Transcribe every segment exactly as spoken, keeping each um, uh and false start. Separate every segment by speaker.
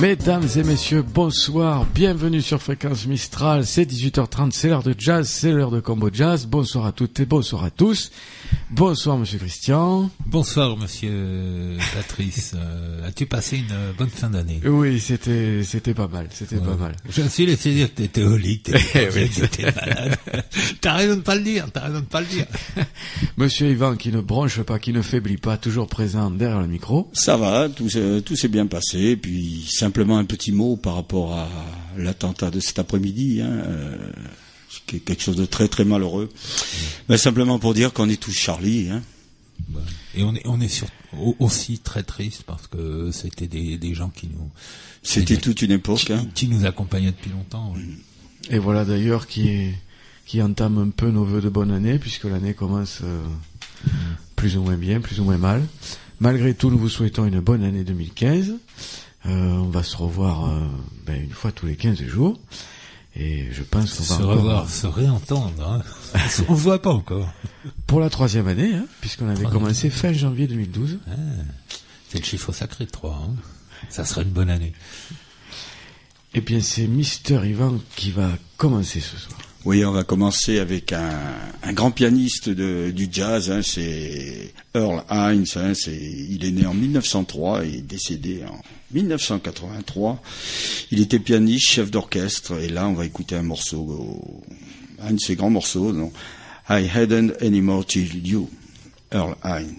Speaker 1: Mesdames et messieurs, bonsoir, bienvenue sur Fréquence Mistral, c'est dix-huit heures trente, c'est l'heure de jazz, c'est l'heure de Combo Jazz, bonsoir à toutes et bonsoir à tous, bonsoir monsieur Christian.
Speaker 2: Bonsoir monsieur Patrice, euh, as-tu passé une bonne fin d'année?
Speaker 1: Oui, c'était c'était pas mal, c'était ouais. pas mal.
Speaker 2: Je me suis laissé dire que t'étais au lit, que t'étais, oui, que t'étais malade. T'as raison de pas le dire, t'as raison de pas le dire.
Speaker 1: Monsieur Yvan qui ne bronche pas, qui ne faiblit pas, toujours présent derrière le micro.
Speaker 3: Ça va, tout, tout s'est bien passé, puis simplement un petit mot par rapport à l'attentat de cet après-midi, hein, euh, quelque chose de très très malheureux. Mais simplement pour dire qu'on est tous Charlie, hein.
Speaker 2: Et on est on est sur, aussi très triste parce que c'était des des gens qui nous
Speaker 3: c'était toute une époque
Speaker 2: qui,
Speaker 3: hein.
Speaker 2: qui nous accompagnaient depuis longtemps. Oui.
Speaker 1: Et voilà d'ailleurs qui qui entame un peu nos vœux de bonne année puisque l'année commence euh, mmh. plus ou moins bien, plus ou moins mal. Malgré tout, nous vous souhaitons une bonne année deux mille quinze. Euh, on va se revoir euh, ben, une fois tous les quinze jours. Et je pense qu'on va
Speaker 2: se
Speaker 1: encore...
Speaker 2: revoir, se réentendre. Hein. On ne se voit pas encore.
Speaker 1: Pour la troisième année, hein, puisqu'on avait troisième commencé année. Fin janvier deux mille douze.
Speaker 2: Ah, c'est le chiffre sacré de trois. Hein. Ça serait une bonne année.
Speaker 1: Eh bien, c'est Mister Yvan qui va commencer ce soir.
Speaker 3: Oui, on va commencer avec un, un grand pianiste de, du jazz, hein, c'est Earl Hines, hein, c'est, il est né en mille neuf cent trois et décédé en mille neuf cent quatre-vingt-trois. Il était pianiste, chef d'orchestre, et là on va écouter un morceau, un de ses grands morceaux, donc, I Hadn't Any More Till You, Earl Hines.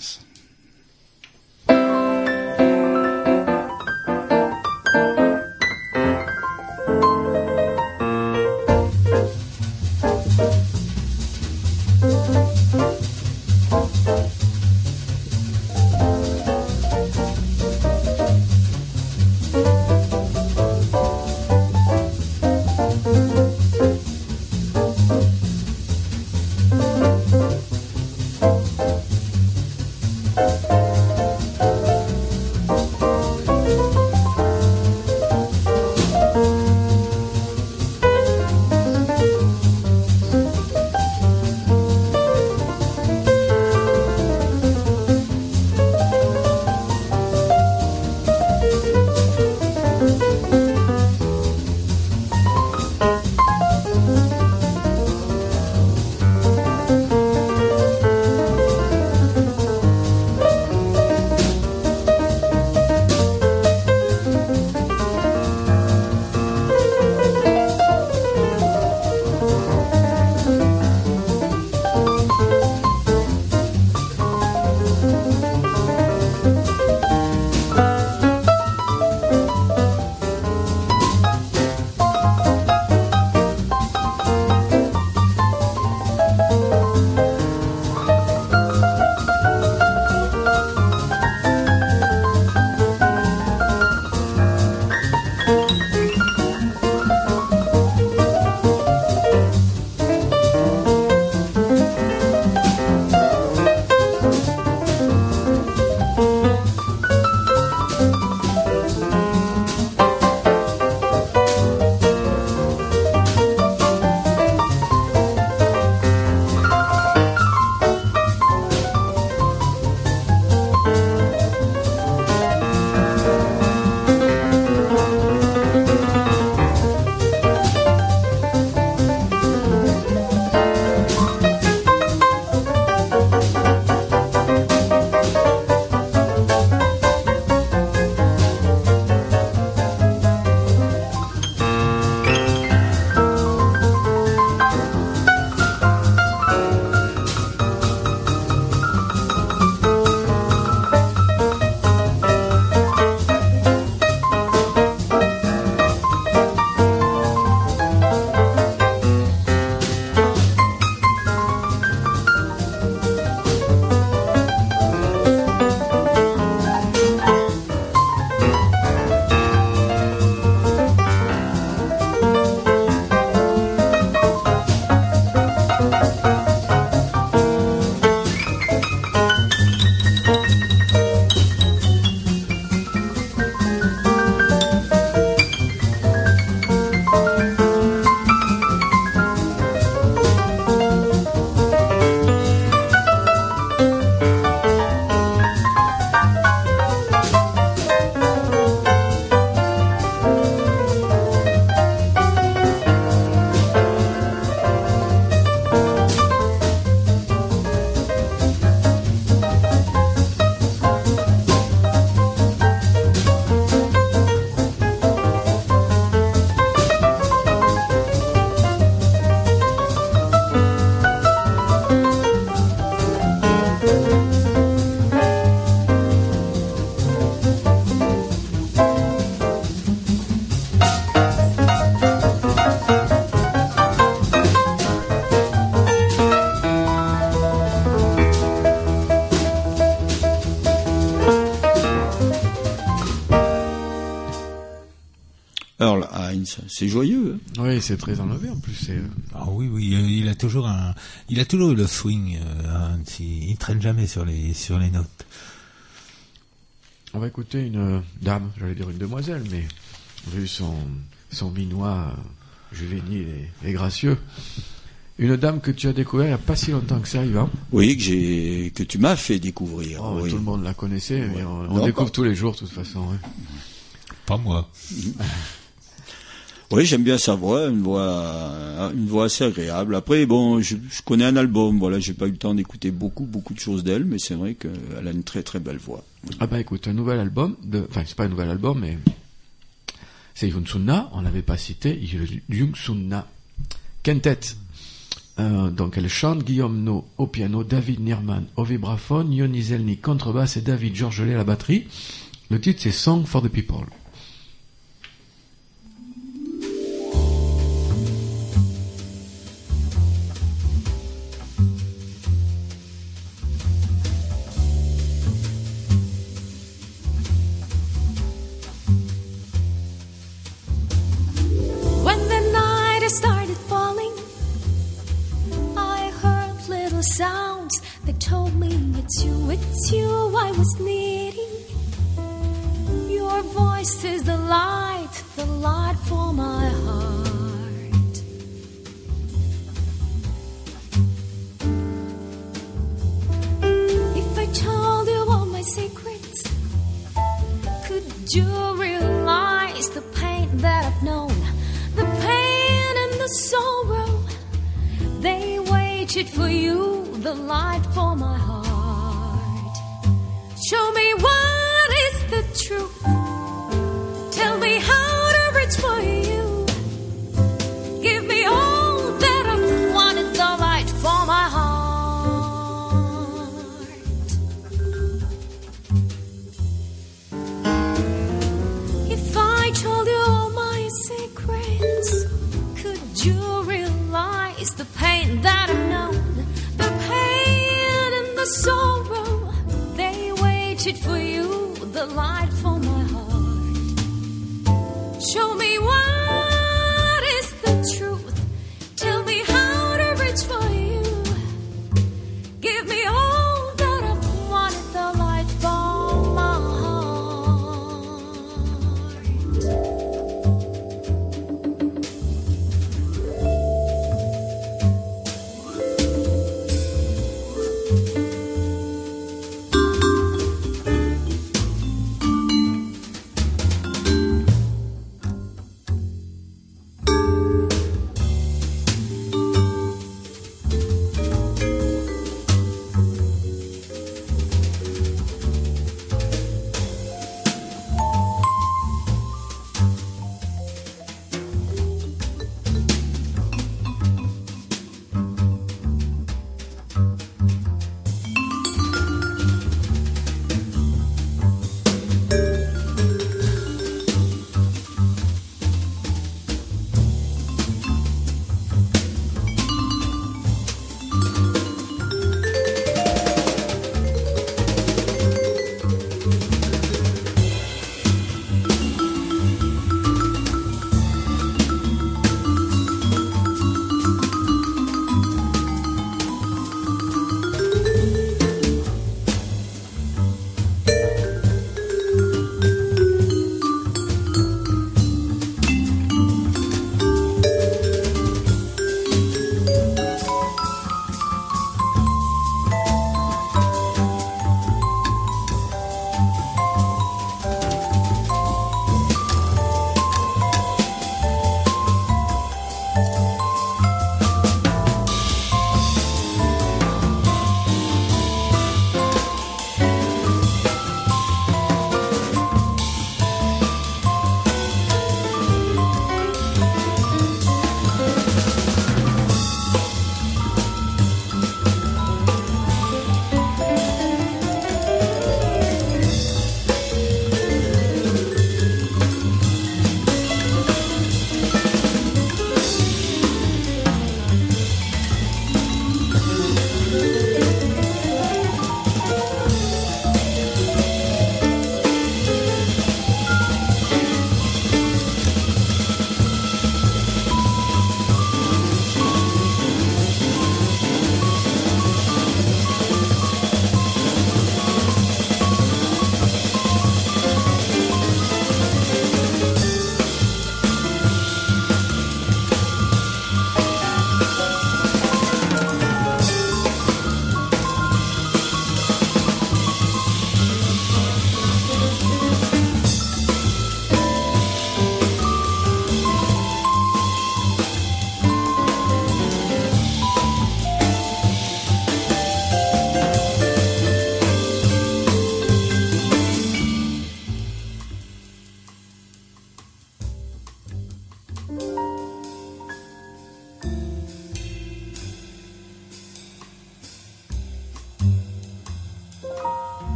Speaker 3: Earl Hines, c'est joyeux. Hein.
Speaker 1: Oui, c'est très enlevé en plus. C'est...
Speaker 2: Ah oui, oui, il a toujours un, il a toujours eu le swing. Euh, il, il traîne jamais sur les sur les notes.
Speaker 1: On va écouter une euh, dame, j'allais dire une demoiselle, mais vu son son minois euh, juvénile et, et gracieux, une dame que tu as découvert il n'y a pas si longtemps que ça, Yvan.
Speaker 3: Oui, que j'ai que tu m'as fait découvrir.
Speaker 1: Oh,
Speaker 3: oui.
Speaker 1: Tout le monde la connaissait, mais
Speaker 3: Ouais.
Speaker 1: on,
Speaker 3: Non,
Speaker 1: on découvre
Speaker 3: pas...
Speaker 1: tous les jours de toute façon. Ouais.
Speaker 2: Pas moi.
Speaker 3: Oui, j'aime bien sa voix, une voix, une voix assez agréable. Après, bon, je, je connais un album, voilà, j'ai pas eu le temps d'écouter beaucoup, beaucoup de choses d'elle, mais c'est vrai qu'elle a une très, très belle voix.
Speaker 1: Ah bah écoute, un nouvel album, de... enfin c'est pas un nouvel album, mais c'est Yoon-Sunna, on l'avait pas cité, Yoon-Sunna Quintet. Euh, donc elle chante, Guillaume No au piano, David Nirman au vibraphone, Yoni Zelnik contrebasse et David Georgelet à la batterie. Le titre c'est Song for the People.
Speaker 4: Sounds that told me it's you, it's you I was needing. Your voice is the light, the light for my heart. If I told you all my secrets, could you realize the pain that I've known, the pain and the sorrow? They waited for you, the light for my heart. Show me what is the truth. Tell me how to reach for you. Give me all that I wanted, the light for my heart. If I told you all my secrets, could you realize the pain that I've known, the pain and the sorrow? They waited for you, the light for my heart. Show me what is the truth. Tell me how to reach for you. Give me all that I've wanted, the light for my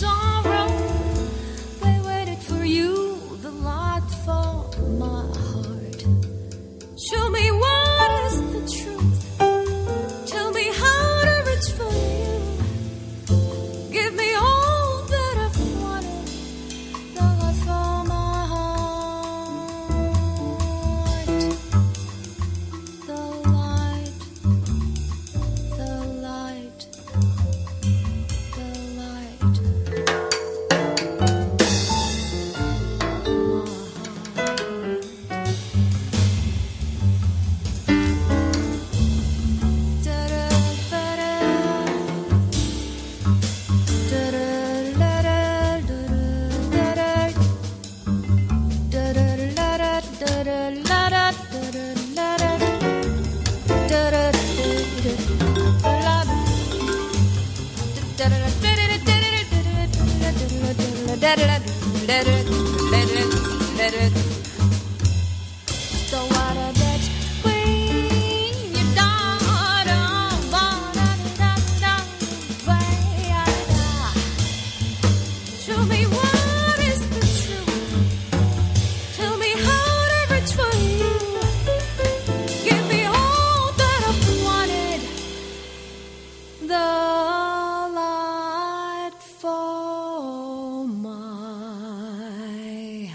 Speaker 4: sorrow. They waited for you, the light for my heart. Show me what is the truth. Tell me how to reach for you. Give me all that I've wanted, the light for my heart. The light, the light, the light. The water that we died on, show me what is the truth. Tell me how to reach for you. Give me all that I've wanted. The light for my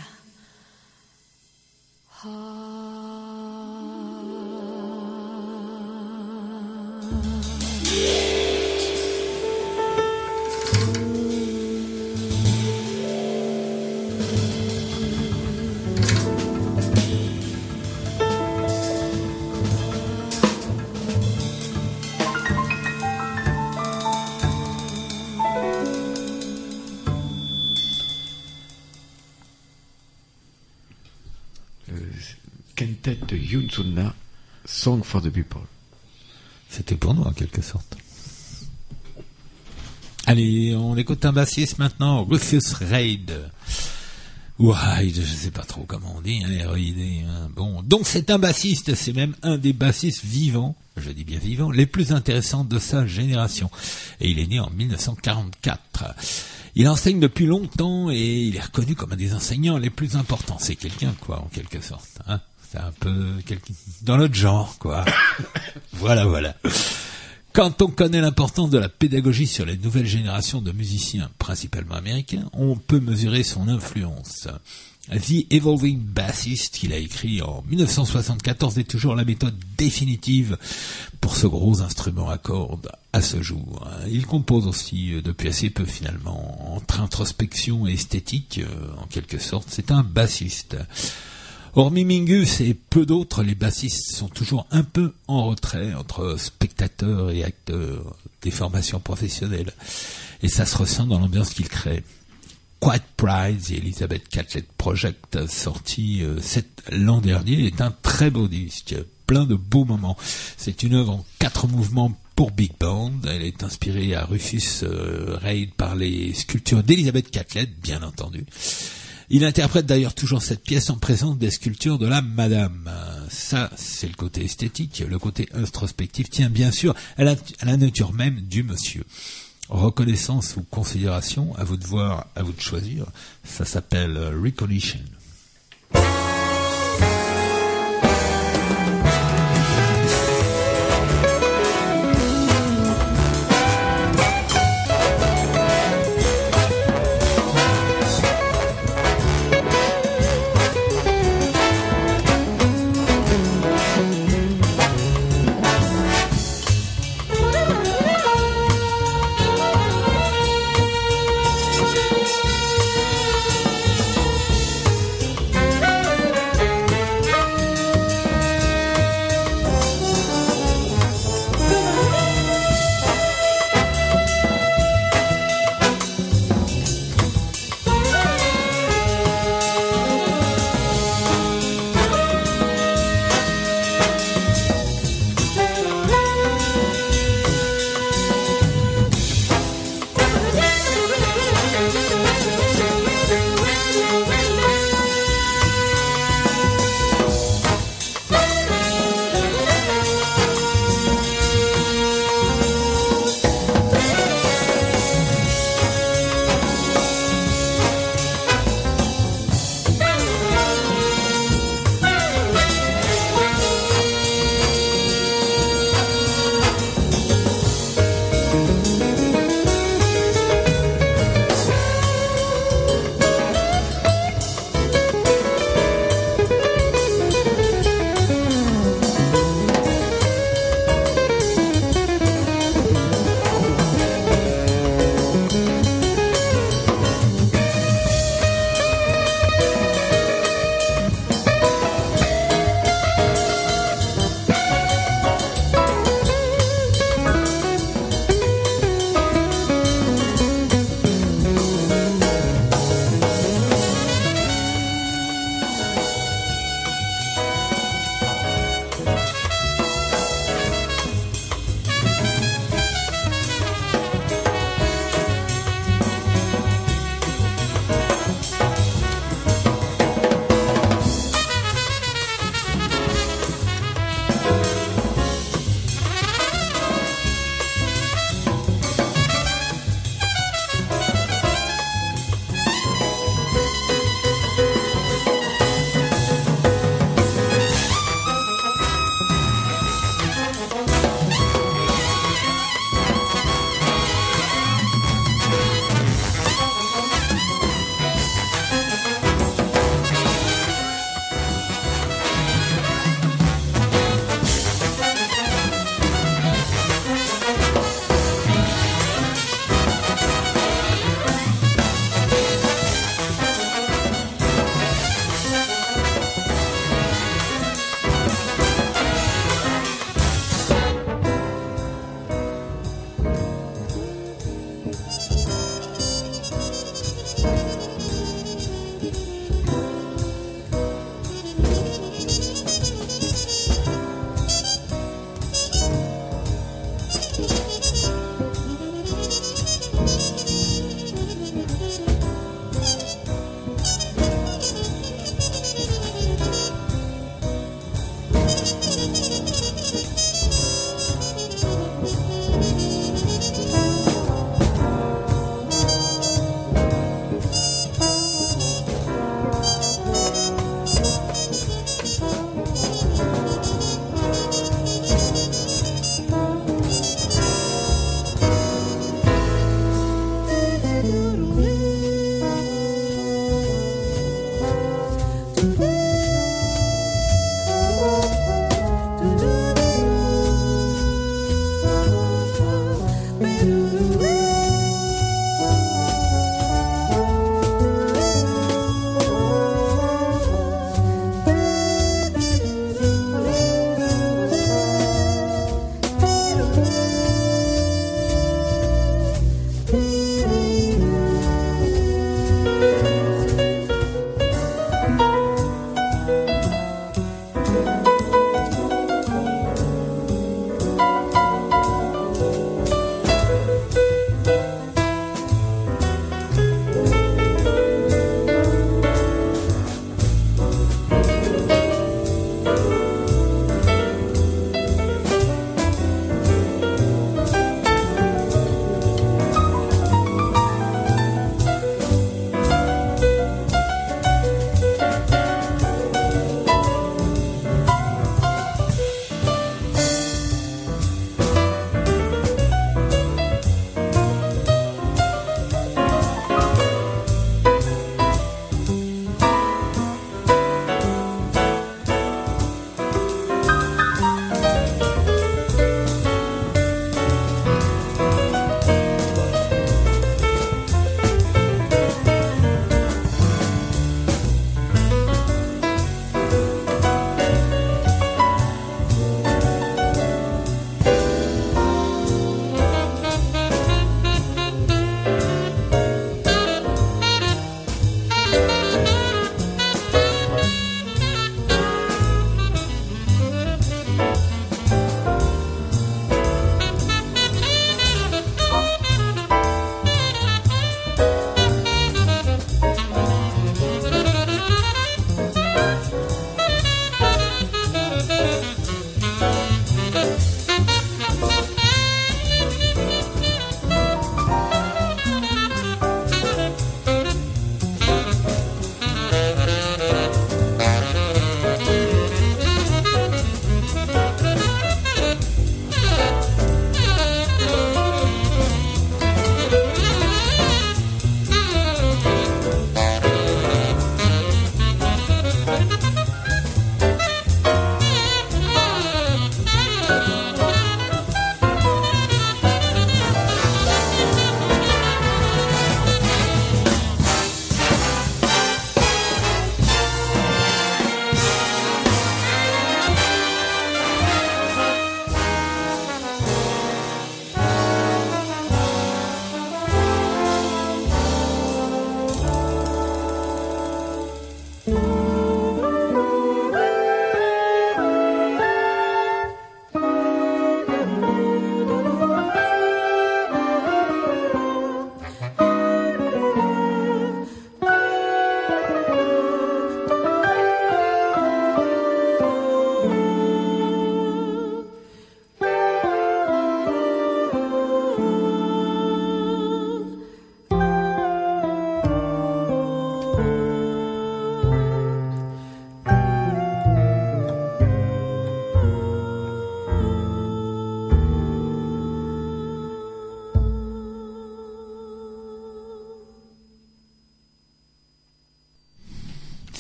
Speaker 1: Quintet de Yoon Sun-na, Song for the People.
Speaker 2: C'était pour nous en quelque sorte. Allez, on écoute un bassiste maintenant, Rufus Reid. Ou Reid, je sais pas trop comment on dit, hein, R I D. Hein. Bon, donc c'est un bassiste, c'est même un des bassistes vivants, je dis bien vivants, les plus intéressants de sa génération. Et il est né en dix-neuf cent quarante-quatre. Il enseigne depuis longtemps et il est reconnu comme un des enseignants les plus importants. C'est quelqu'un, quoi, en quelque sorte. Hein. C'est un peu quelqu'un dans notre genre, quoi. Voilà, voilà. Quand on connaît l'importance de la pédagogie sur les nouvelles générations de musiciens, principalement américains, on peut mesurer son influence. The Evolving Bassist, qu'il a écrit en dix-neuf cent soixante-quatorze, est toujours la méthode définitive pour ce gros instrument à cordes à ce jour. Il compose aussi depuis assez peu finalement, entre introspection et esthétique, en quelque sorte. C'est un bassiste. Hormis Mingus et peu d'autres, les bassistes sont toujours un peu en retrait entre spectateurs et acteurs des formations professionnelles. Et ça se ressent dans l'ambiance qu'ils créent. Quiet Pride, The Elizabeth Catlett Project, sorti euh, l'an dernier, est un très beau disque, plein de beaux moments. C'est une œuvre en quatre mouvements pour big band. Elle est inspirée à Rufus euh, Reid par les sculptures d'Elizabeth Catlett, bien entendu. Il interprète d'ailleurs toujours cette pièce en présence des sculptures de la Madame. Ça, c'est le côté esthétique. Le côté introspectif tient bien sûr à la, à la nature même du monsieur. Reconnaissance ou considération, à vous de voir, à vous de choisir. Ça s'appelle Recognition.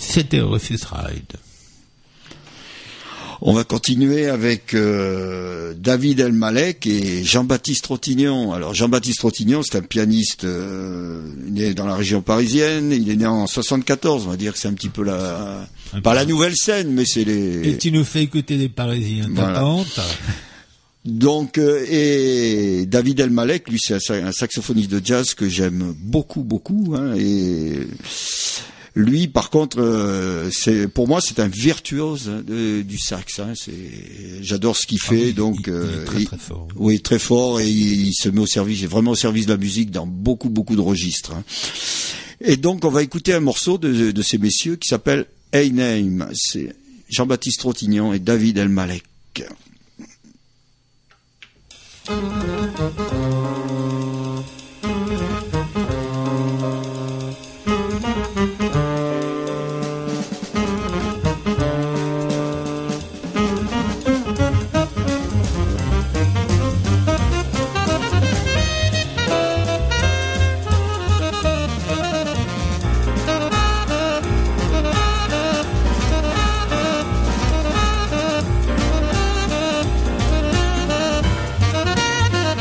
Speaker 2: C'était Rufus Ride.
Speaker 3: On va continuer avec euh, David Elmalek et Jean-Baptiste Trottignon. Alors Jean-Baptiste Trottignon, c'est un pianiste euh, né dans la région parisienne. Il est né en soixante-quatorze, on va dire que c'est un petit peu la...
Speaker 2: Un
Speaker 3: pas
Speaker 2: peu.
Speaker 3: la nouvelle scène, mais c'est les...
Speaker 2: Et tu nous fais écouter des Parisiens
Speaker 3: Voilà.
Speaker 2: tapantes.
Speaker 3: Donc, euh, et David Elmalek, lui, c'est un, sa- un saxophoniste de jazz que j'aime beaucoup, beaucoup. Hein, et lui, par contre, euh, c'est pour moi, c'est un virtuose hein, de- du sax. Hein, c'est, j'adore ce qu'il
Speaker 2: Ah
Speaker 3: fait.
Speaker 2: oui,
Speaker 3: donc,
Speaker 2: il, il
Speaker 3: euh,
Speaker 2: est très
Speaker 3: il-
Speaker 2: très fort.
Speaker 3: oui, très fort, et il, il se met au service, vraiment au service de la musique dans beaucoup, beaucoup de registres. Hein. Et donc, on va écouter un morceau de, de ces messieurs qui s'appelle Hey Name. C'est Jean-Baptiste Trottignon et David Elmalek.
Speaker 4: Thank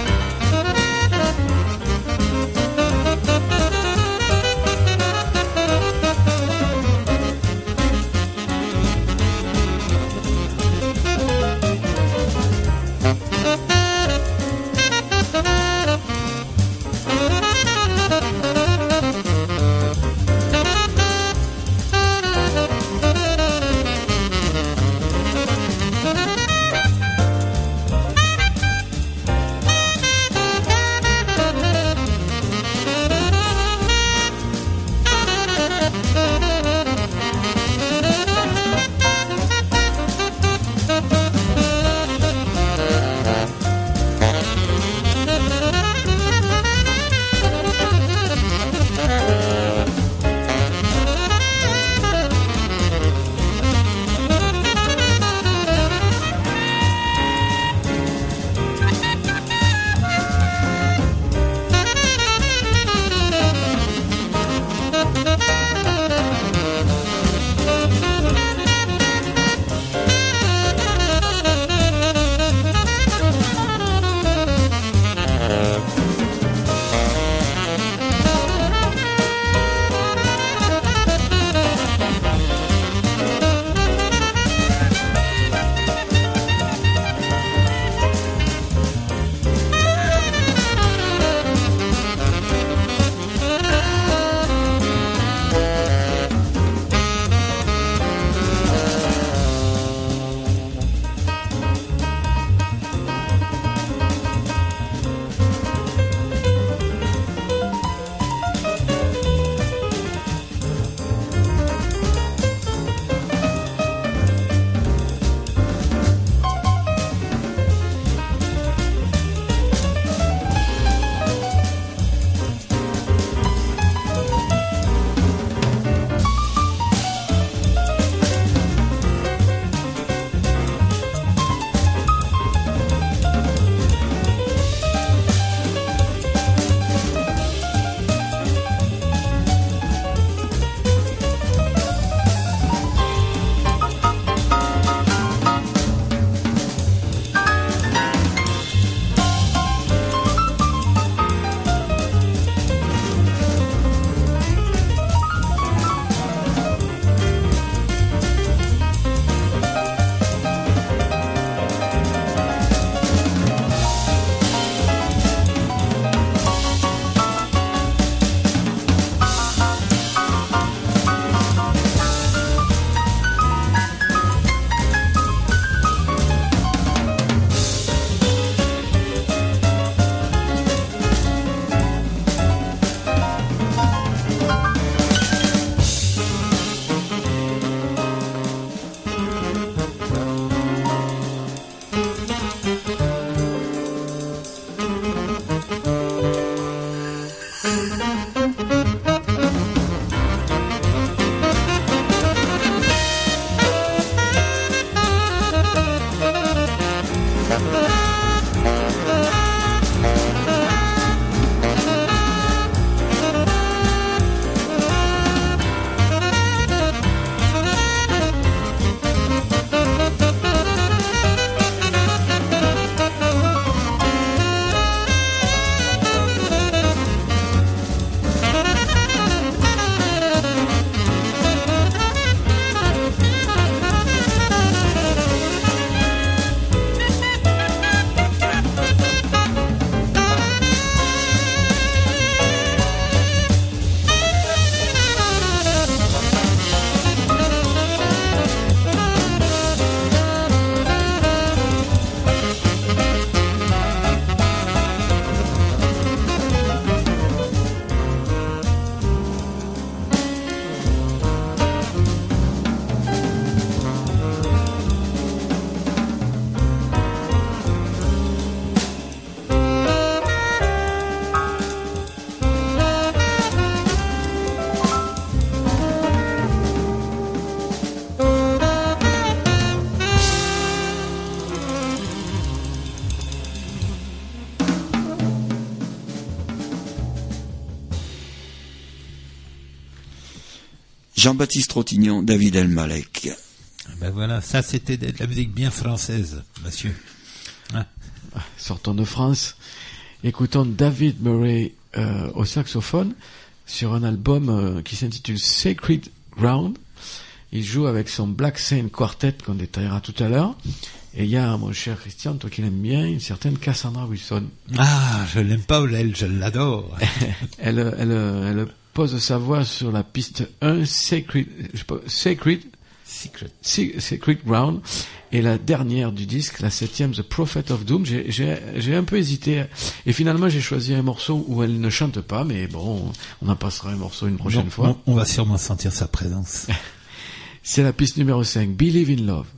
Speaker 3: Jean-Baptiste Tropignan, David El-Malek.
Speaker 2: Ben voilà, ça c'était de la musique bien française, monsieur. Hein?
Speaker 1: Sortons de France. Écoutons David Murray euh, au saxophone sur un album euh, qui s'intitule Sacred Ground. Il joue avec son Black Saint Quartet qu'on détaillera tout à l'heure. Et il y a, mon cher Christian, toi qui l'aimes bien, une certaine Cassandra Wilson.
Speaker 2: Ah, je l'aime pas, elle, je l'adore.
Speaker 1: elle, elle, elle pose sa voix sur la piste un, Sacred, je sais pas, Sacred,
Speaker 2: Secret.
Speaker 1: Sacred Ground, et la dernière du disque, la septième, The Prophet of Doom. J'ai, j'ai, j'ai un peu hésité, et finalement j'ai choisi un morceau où elle ne chante pas, mais bon, on en passera un morceau une prochaine
Speaker 2: Non,
Speaker 1: fois.
Speaker 2: On, on va sûrement sentir sa présence.
Speaker 1: C'est la piste numéro cinq, Believe in Love.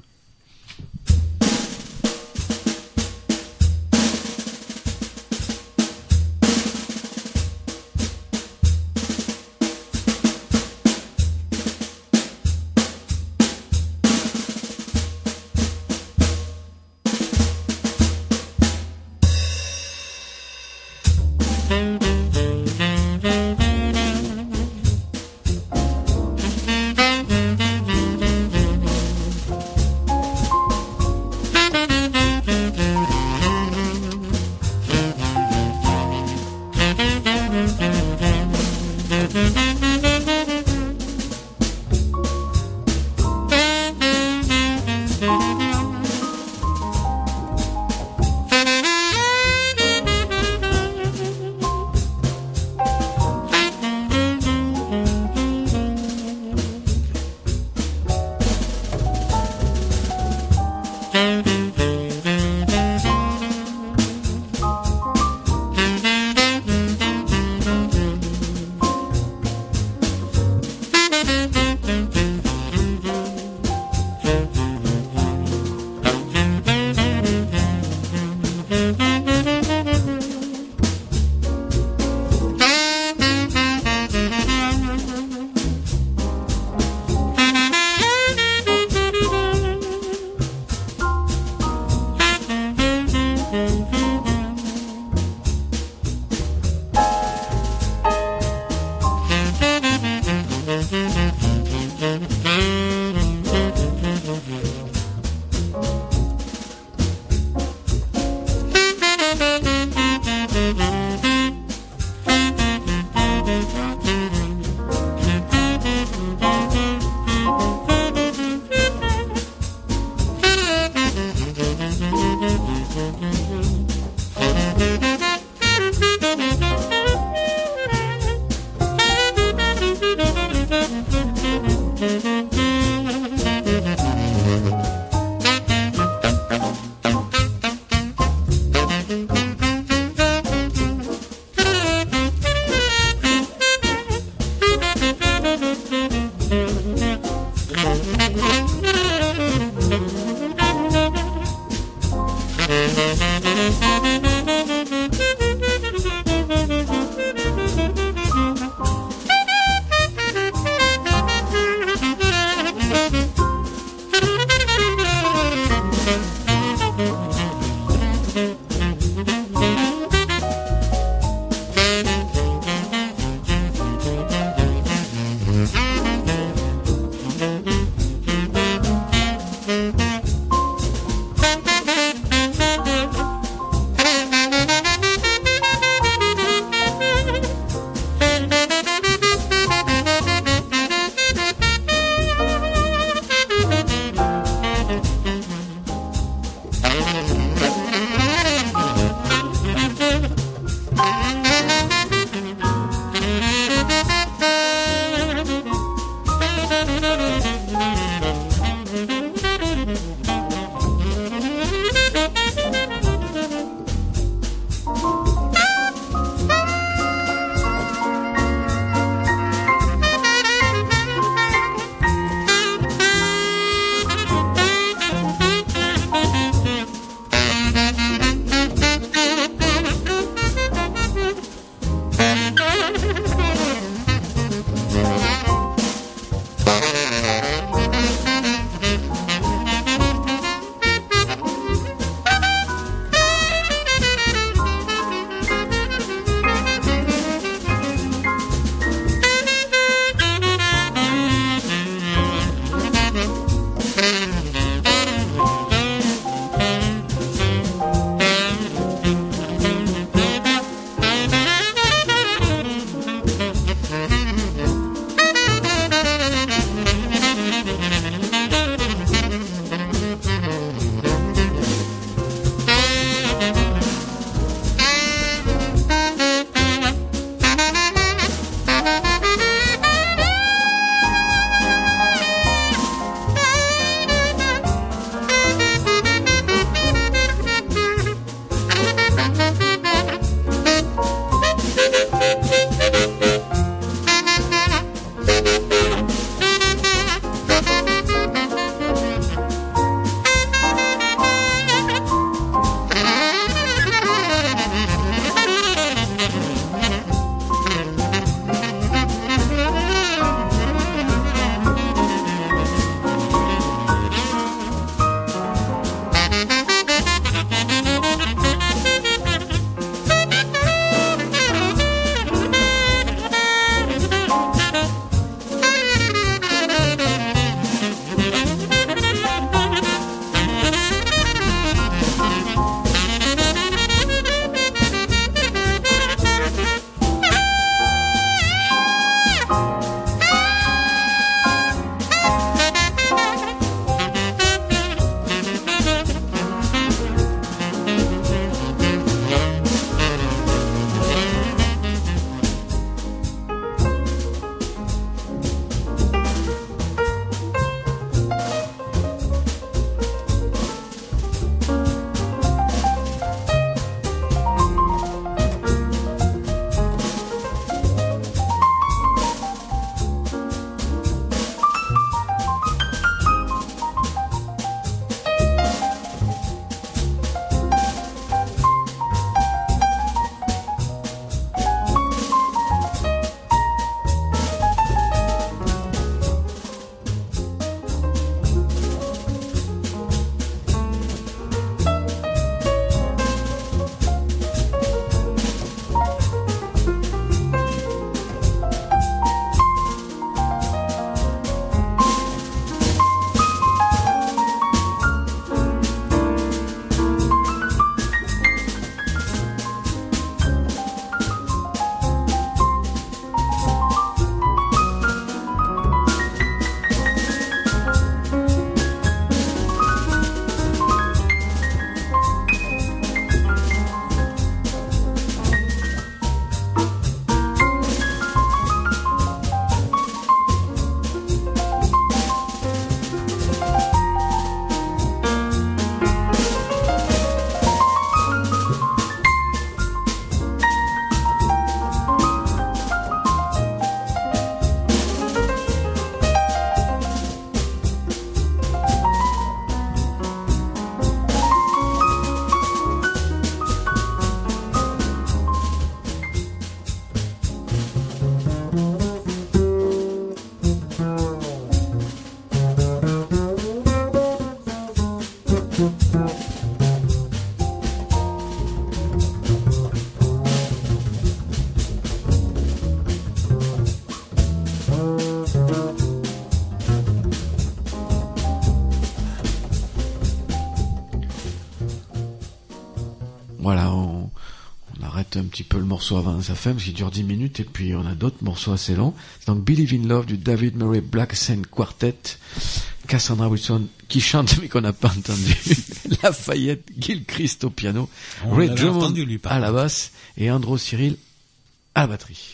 Speaker 1: petit peu le morceau avant sa fin, parce qu'il dure dix minutes, et puis on a d'autres morceaux assez longs. C'est donc Believe in Love du David Murray Black Saint Quartet, Cassandra Wilson qui chante mais qu'on n'a pas entendu, Lafayette Gilchrist au piano,
Speaker 2: On
Speaker 1: Ray
Speaker 2: l'avait
Speaker 1: Drummond
Speaker 2: entendu, lui, par
Speaker 1: à la
Speaker 2: contre.
Speaker 1: basse et Andro Cyril à la batterie.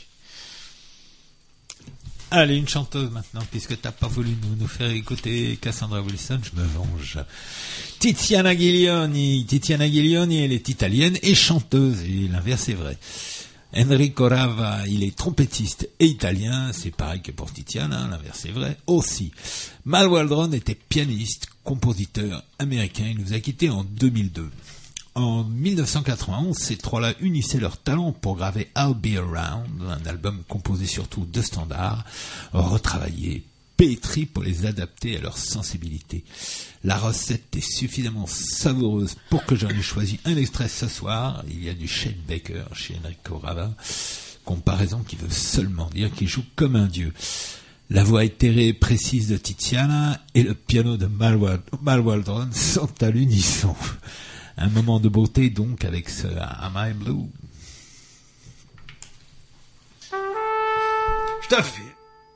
Speaker 2: Allez, une chanteuse maintenant, puisque t'as pas voulu nous, nous faire écouter Cassandra Wilson, je me venge. Tiziana Giglioni. Tiziana Giglioni, elle est italienne et chanteuse, et l'inverse est vrai. Enrico Rava, il est trompettiste et italien, c'est pareil que pour Tiziana, hein, l'inverse est vrai aussi. Mal Waldron était pianiste, compositeur américain, il nous a quittés en deux mille deux. En dix-neuf cent quatre-vingt-onze, ces trois-là unissaient leurs talents pour graver I'll Be Around, un album composé surtout de standards, retravaillé, pétri pour les adapter à leur sensibilité. La recette est suffisamment savoureuse pour que j'en ai choisi un extrait ce soir. Il y a du Chet Baker chez Enrico Rava, comparaison qui veut seulement dire qu'il joue comme un dieu. La voix éthérée et précise de Tiziana et le piano de Mal Waldron sont à l'unisson. Un moment de beauté donc avec ce Am I Blue. Je te fais.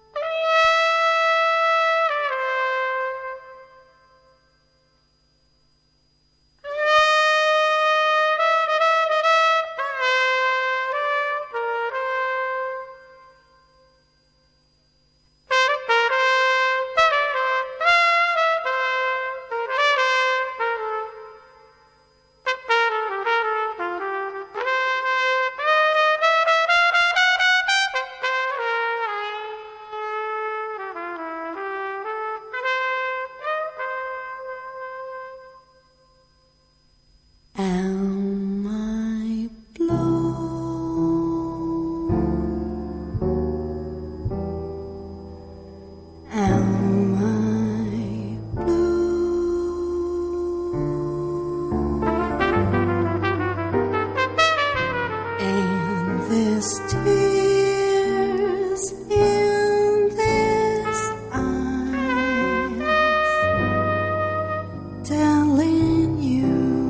Speaker 4: Am I blue? Am I blue? And there's tears in this eyes telling you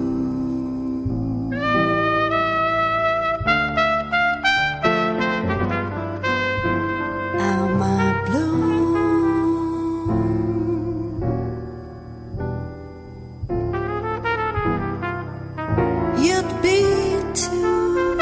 Speaker 4: am I blue? You'd be too.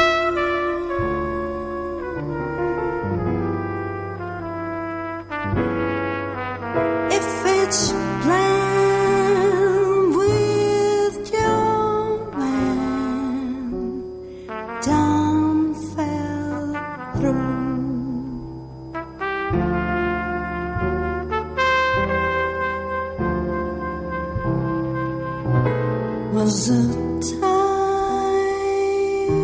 Speaker 4: If it's planned with your man, down fell through. Was a time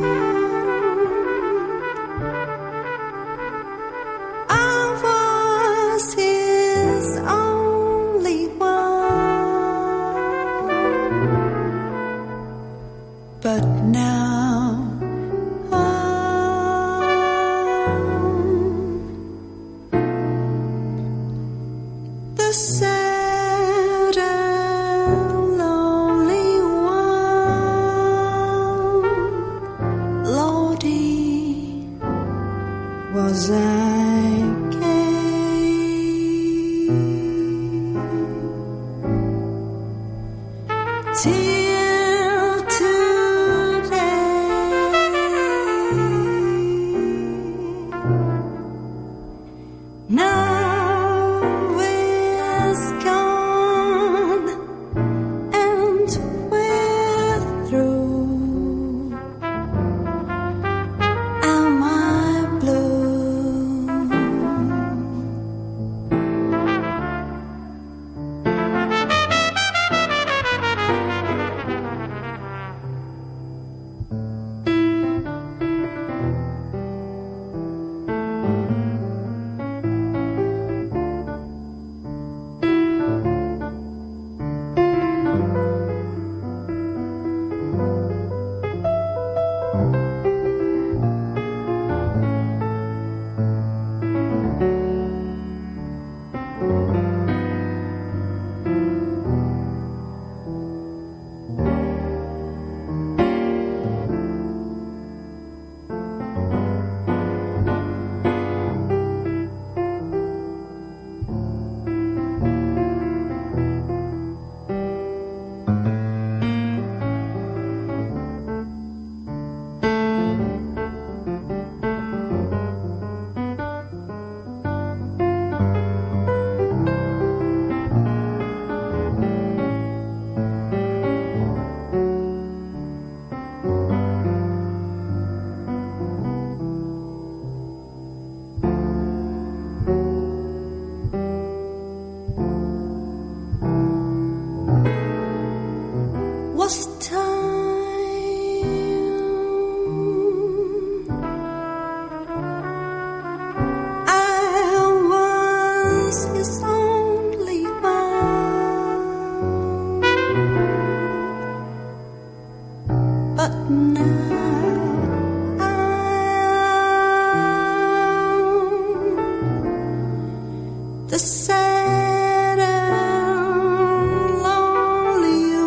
Speaker 4: I was his only one, but now I'm the sad and lonely one. Lordy, was I gay till today? Now it's gone and we're through. Am I blue?
Speaker 5: the sad and lonely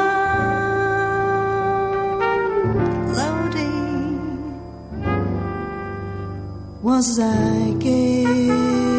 Speaker 5: one loading was I gave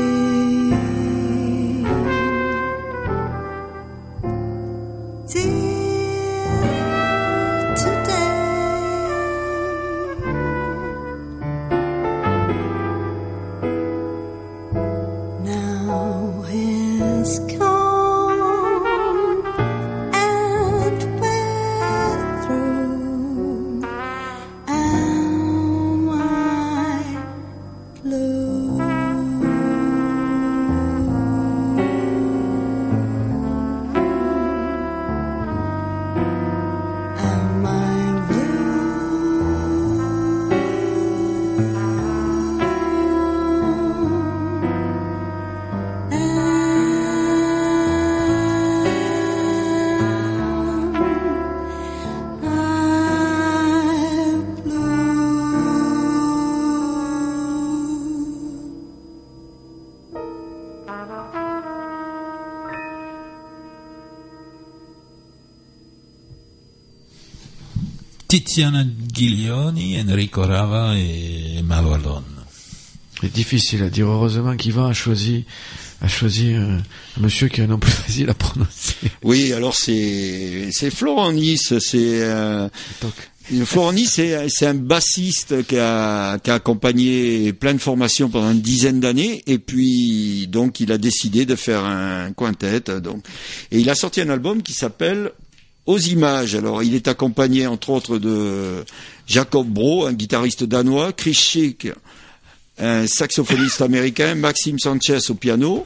Speaker 2: Tiziana Giglioni, Enrico Rava et Malo Alon.
Speaker 1: C'est difficile à dire. Heureusement qu'Yvan a choisi, a choisi un, un monsieur qui a un nom plus facile à prononcer.
Speaker 3: Oui, alors c'est, c'est Florent Nice, c'est, euh, Florent Nice, c'est, c'est un bassiste qui a, qui a accompagné plein de formations pendant une dizaine d'années, et puis, donc, il a décidé de faire un quintet, donc, et il a sorti un album qui s'appelle Aux images. Alors, il est accompagné, entre autres, de Jacob Bro, un guitariste danois, Chris Schick, un saxophoniste américain, Maxime Sanchez au piano,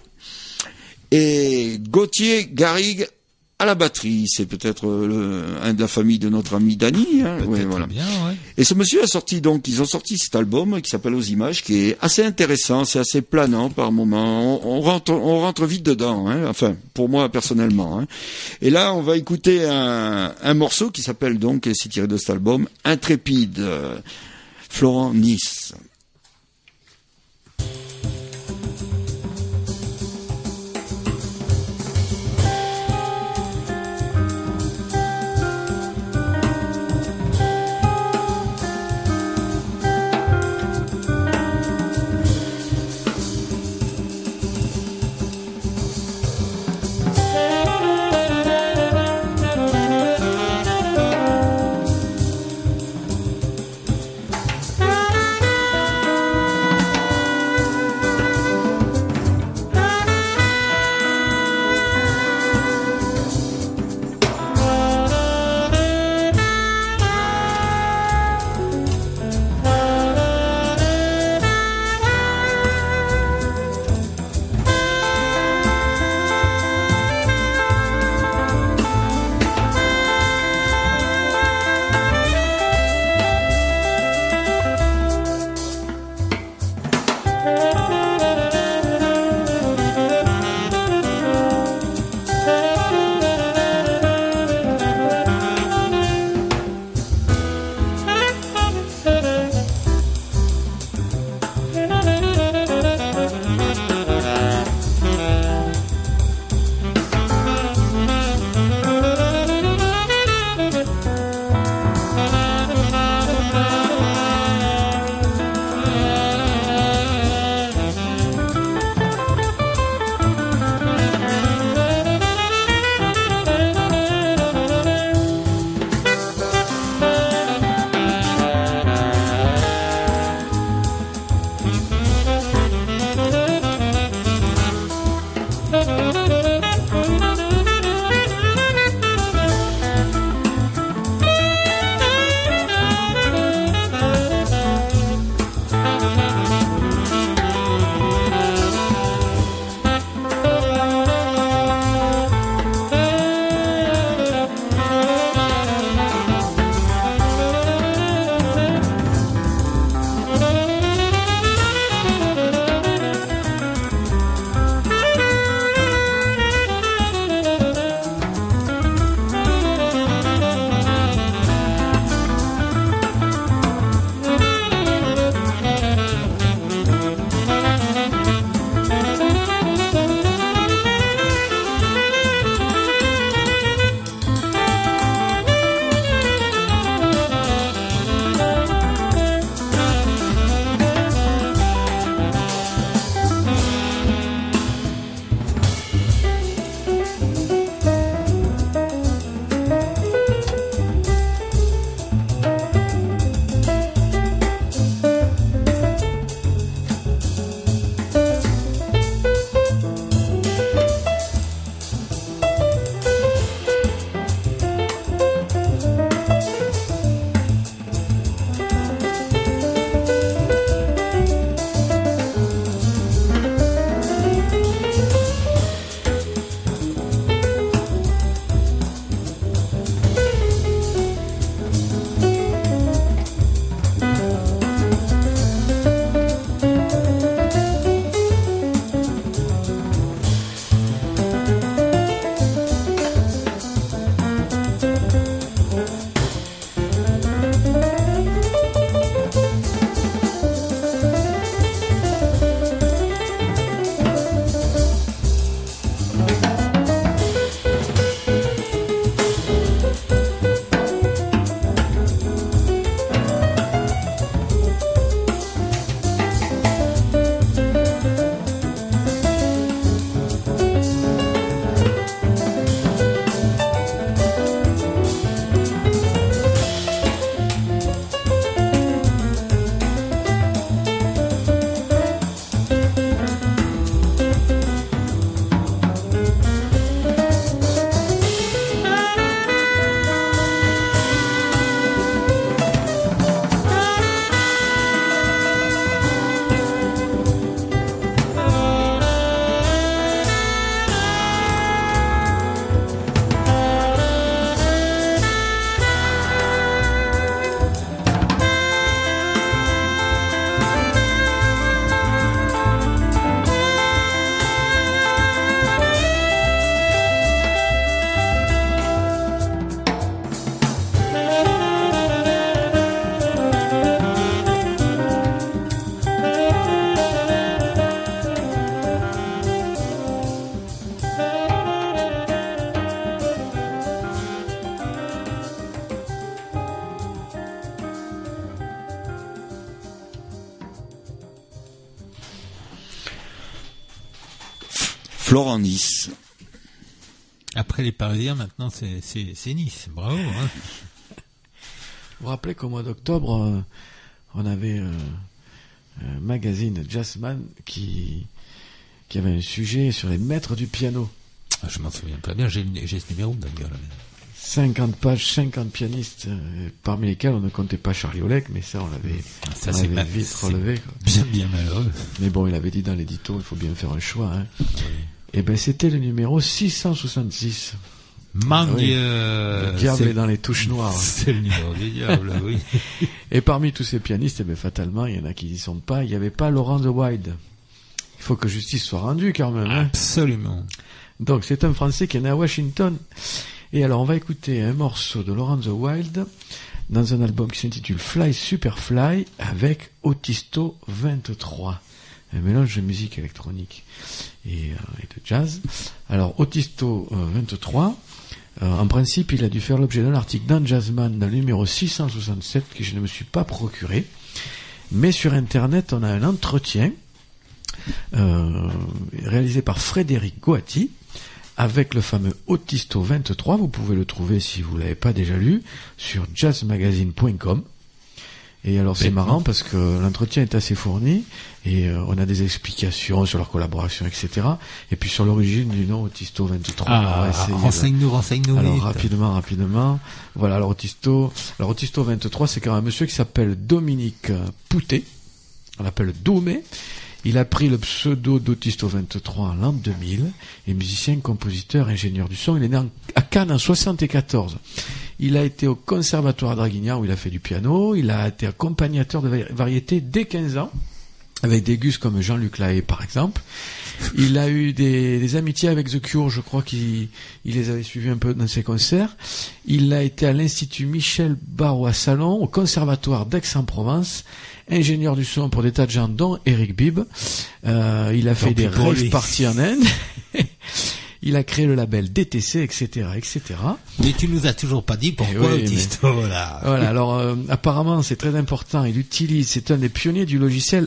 Speaker 3: et Gauthier Garrigue à la batterie. C'est peut-être le, un de la famille de notre ami Dany. Hein. Ouais, voilà.
Speaker 2: Bien, ouais.
Speaker 3: Et ce monsieur a sorti donc, ils ont sorti cet album qui s'appelle Aux images, qui est assez intéressant, c'est assez planant par moments. On, on rentre, on rentre vite dedans. Hein. Enfin, pour moi personnellement. Hein. Et là, on va écouter un, un morceau qui s'appelle donc, et c'est tiré de cet album, Intrépide, euh, Florent Nice.
Speaker 5: Thank
Speaker 3: Florent Nice.
Speaker 2: Après les Parisiens, maintenant c'est, c'est, c'est Nice. Bravo. Hein.
Speaker 1: Vous vous rappelez qu'au mois d'octobre, euh, on avait euh, un magazine Jazzman qui, qui avait un sujet sur les maîtres du piano.
Speaker 2: Ah, je m'en souviens pas bien, j'ai, j'ai ce numéro d'ailleurs.
Speaker 1: cinquante pages, cinquante pianistes, euh, parmi lesquels on ne comptait pas Charlie Oleg, mais ça on l'avait,
Speaker 2: ça,
Speaker 1: on
Speaker 2: c'est
Speaker 1: l'avait
Speaker 2: mal,
Speaker 1: vite
Speaker 2: c'est
Speaker 1: relevé. Quoi.
Speaker 2: Bien, bien malheureux.
Speaker 1: Mais bon, il avait dit dans l'édito, il faut bien faire un choix. Hein.
Speaker 2: Oui.
Speaker 1: Et ben c'était le numéro six cent soixante-six.
Speaker 2: Mon
Speaker 1: Oui.
Speaker 2: Dieu.
Speaker 1: Le diable
Speaker 2: c'est-
Speaker 1: est dans les touches noires.
Speaker 2: C'est le numéro du diable, oui.
Speaker 1: Et parmi tous ces pianistes, eh ben, fatalement, il y en a qui n'y sont pas. Il n'y avait pas Laurent de Wild. Il faut que justice soit rendue quand même. Hein.
Speaker 2: Absolument.
Speaker 1: Donc c'est un Français qui est né à Washington. Et alors on va écouter un morceau de Laurent the Wild dans un album qui s'intitule Fly Super Fly avec Autisto vingt-trois. Un mélange de musique électronique et, euh, et de jazz. Alors Autisto euh, vingt-trois, euh, en principe il a dû faire l'objet d'un article dans Jazzman dans le numéro six cent soixante-sept que je ne me suis pas procuré. Mais sur internet on a un entretien euh, réalisé par Frédéric Goati avec le fameux Autisto vingt-trois. Vous pouvez le trouver si vous l'avez pas déjà lu sur jazz magazine point com. Et alors c'est
Speaker 2: Bêtement.
Speaker 1: marrant parce que l'entretien est assez fourni et euh, on a des explications sur leur collaboration, et cetera. Et puis sur l'origine du nom Autisto vingt-trois. on va
Speaker 2: Ah,
Speaker 1: essayer de-
Speaker 2: renseigne-nous, renseigne-nous.
Speaker 1: alors
Speaker 2: vite.
Speaker 1: rapidement, rapidement. Voilà, alors Autisto, alors Autisto vingt-trois, c'est quand même un monsieur qui s'appelle Dominique Poutet. On l'appelle Domé. Il a pris le pseudo d'Autisto vingt-trois en l'an deux mille. Et musicien, compositeur, ingénieur du son. Il est né en- à Cannes en soixante-quatorze. Il a été au Conservatoire d'Arguignan où il a fait du piano. Il a été accompagnateur de vari- variétés dès quinze ans. Avec des gus comme Jean-Luc Lahaye, par exemple. Il a eu des, des amitiés avec The Cure, je crois qu'il il les avait suivis un peu dans ses concerts. Il a été à l'Institut Michel Barrois Salon, au Conservatoire d'Aix-en-Provence, ingénieur du son pour des tas de gens, dont Eric Bibb. Euh, il a fait
Speaker 2: Tant
Speaker 1: des
Speaker 2: pis pour
Speaker 1: rave
Speaker 2: lui.
Speaker 1: parties en Inde. Il a créé le label D T C, et cetera, et cetera.
Speaker 2: Mais tu nous as toujours pas dit pourquoi
Speaker 1: Eh oui,
Speaker 2: Autisto, là.
Speaker 1: Voilà, alors euh, apparemment c'est très important, il utilise, c'est un des pionniers du logiciel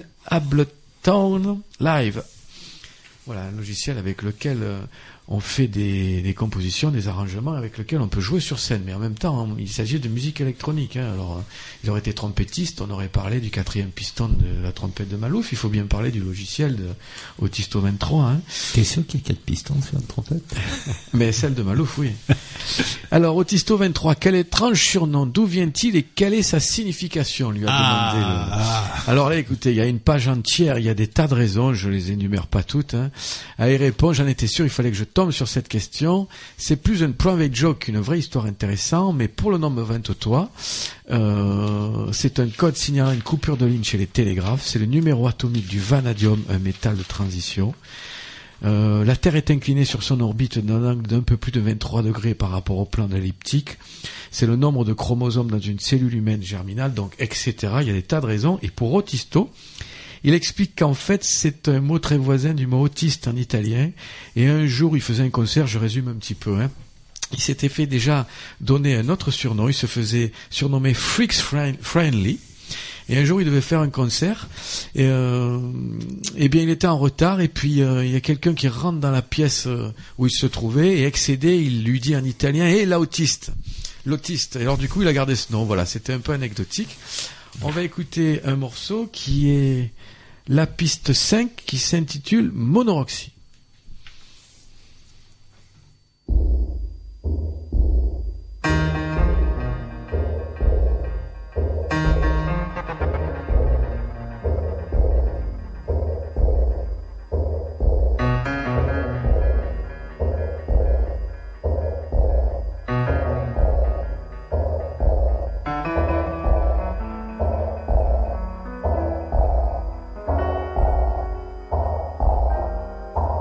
Speaker 1: Ableton Live. Voilà, un logiciel avec lequel euh, on fait des, des compositions, des arrangements avec lesquels on peut jouer sur scène. Mais en même temps, on- il s'agit de musique électronique. Hein. Alors, euh, il aurait été trompettiste, on aurait parlé du quatrième piston de la trompette de Malouf. Il faut bien parler du logiciel de Autisto vingt-trois. Hein.
Speaker 2: T'es sûr qu'il y a quatre pistons sur la trompette?
Speaker 1: Mais celle de Malouf, oui. Alors, Autisto vingt-trois, quel étrange surnom? D'où vient-il et quelle est sa signification? Lui a demandé le...
Speaker 2: Ah,
Speaker 1: Alors là, écoutez, il y a une page entière, il y a des tas de raisons, je les énumère pas toutes. Hein. À y répondre, j'en étais sûr, il fallait que je tombe sur cette question. C'est plus une private joke qu'une vraie histoire intéressante, mais pour le nombre vingt-trois, euh, c'est un code signalant une coupure de ligne chez les télégraphes. C'est le numéro atomique du vanadium, un métal de transition. Euh, la Terre est inclinée sur son orbite d'un angle d'un peu plus de vingt-trois degrés par rapport au plan de l'elliptique. C'est le nombre de chromosomes dans une cellule humaine germinale, donc et cetera. Il y a des tas de raisons. Et pour Autisto, il explique qu'en fait, c'est un mot très voisin du mot autiste en italien. Et un jour, il faisait un concert, je résume un petit peu, hein. Il s'était fait déjà donner un autre surnom. Il se faisait surnommer Freaks Friendly. Et un jour, il devait faire un concert. Et, euh, eh bien, il était en retard. Et puis, euh, il y a quelqu'un qui rentre dans la pièce euh, où il se trouvait. Et excédé, il lui dit en italien, « Hé, l'autiste !» L'autiste. Et alors, du coup, il a gardé ce nom. Voilà, c'était un peu anecdotique. On va écouter un morceau qui est la piste cinq, qui s'intitule Monoroxy.
Speaker 5: Thank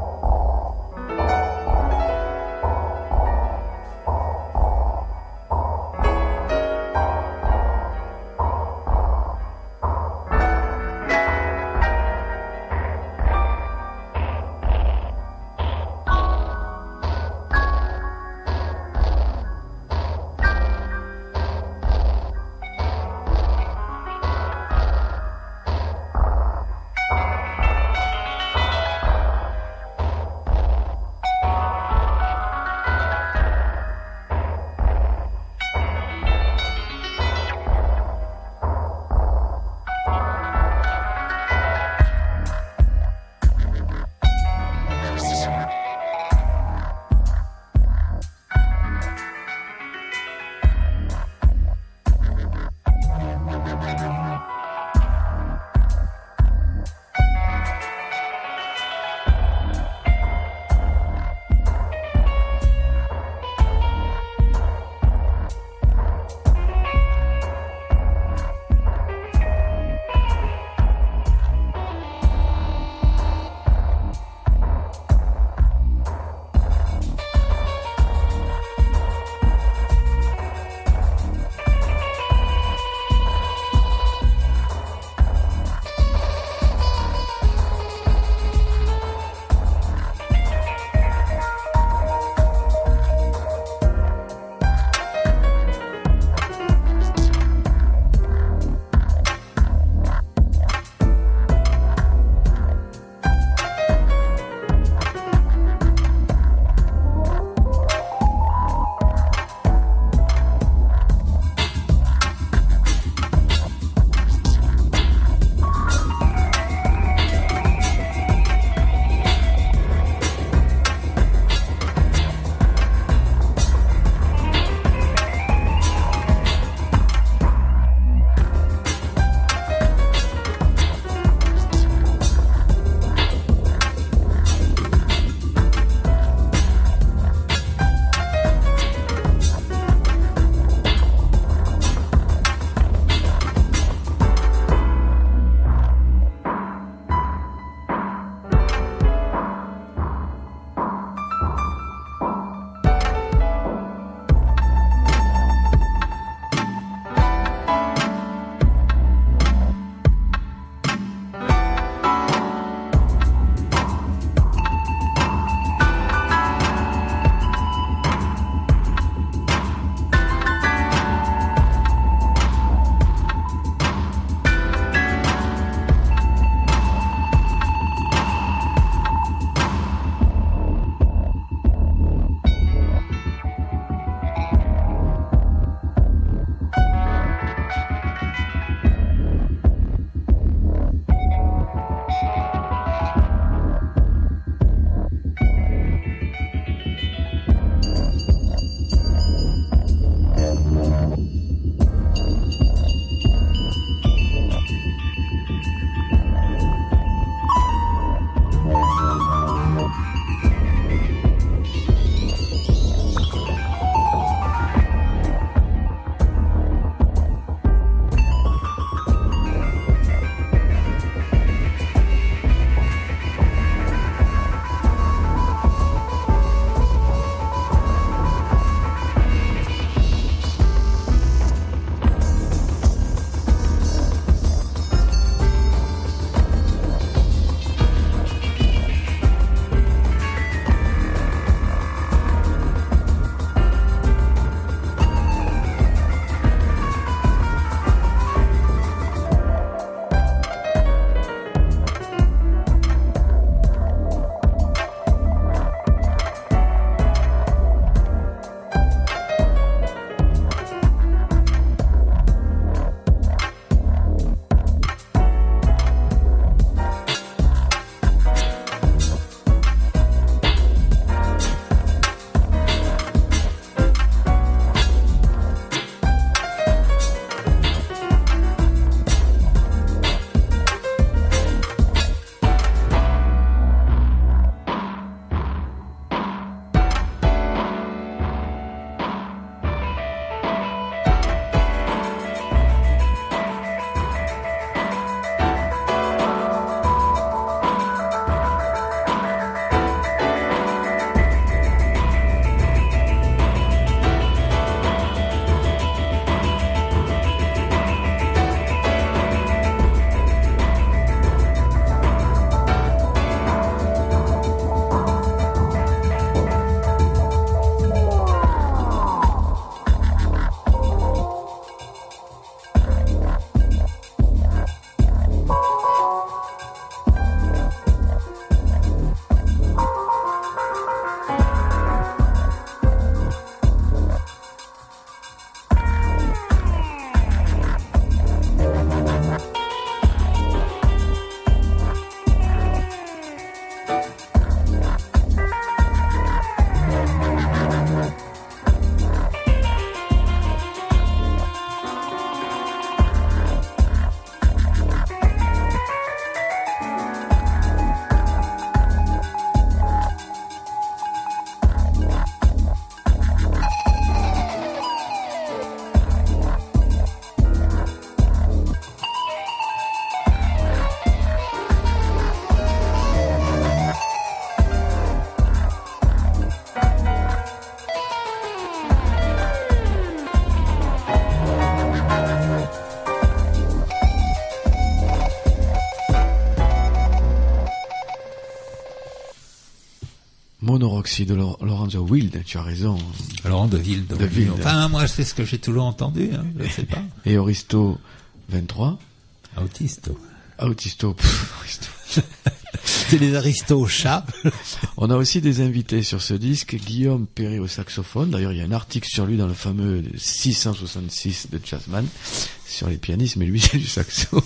Speaker 1: Monoroxy de Lo- Lorenzo Wild, tu as raison.
Speaker 2: Laurent de Ville.
Speaker 1: De Ville.
Speaker 2: Enfin, moi, c'est ce que j'ai toujours entendu, hein, je sais pas.
Speaker 1: Et Oristo vingt-trois.
Speaker 2: Autiste.
Speaker 1: Autisto. pff, Autisto.
Speaker 2: C'est les aristos chats.
Speaker 1: On a aussi des invités sur ce disque. Guillaume Perret au saxophone. D'ailleurs, il y a un article sur lui dans le fameux six cent soixante-six de Jazzman sur les pianistes, mais lui, c'est du saxo.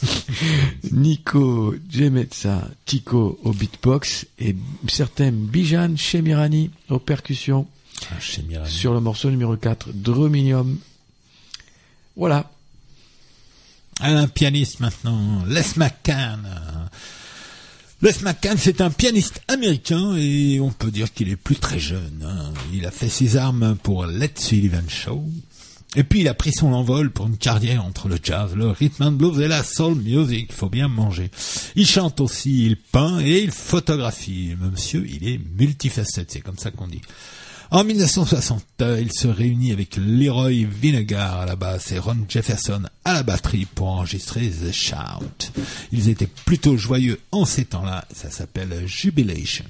Speaker 1: Nico Gemetsa Tico au beatbox et certain Bijan Chemirani aux percussions.
Speaker 2: Ah, chez Mirani.
Speaker 1: Sur le morceau numéro quatre, Druminium. Voilà.
Speaker 2: Un pianiste maintenant, Les McCann. Les McCann, c'est un pianiste américain et on peut dire qu'il est plus très jeune. Hein. Il a fait ses armes pour Led Sullivan Show. Et puis il a pris son envol pour une carrière entre le jazz, le rhythm and blues et la soul music. Il faut bien manger. Il chante aussi, il peint et il photographie. Monsieur, il est multifacette, c'est comme ça qu'on dit. En dix-neuf cent soixante, il se réunit avec Leroy Vinnegar à la basse et Ron Jefferson à la batterie pour enregistrer The Shout. Ils étaient plutôt joyeux en ces temps-là, ça s'appelle Jubilation.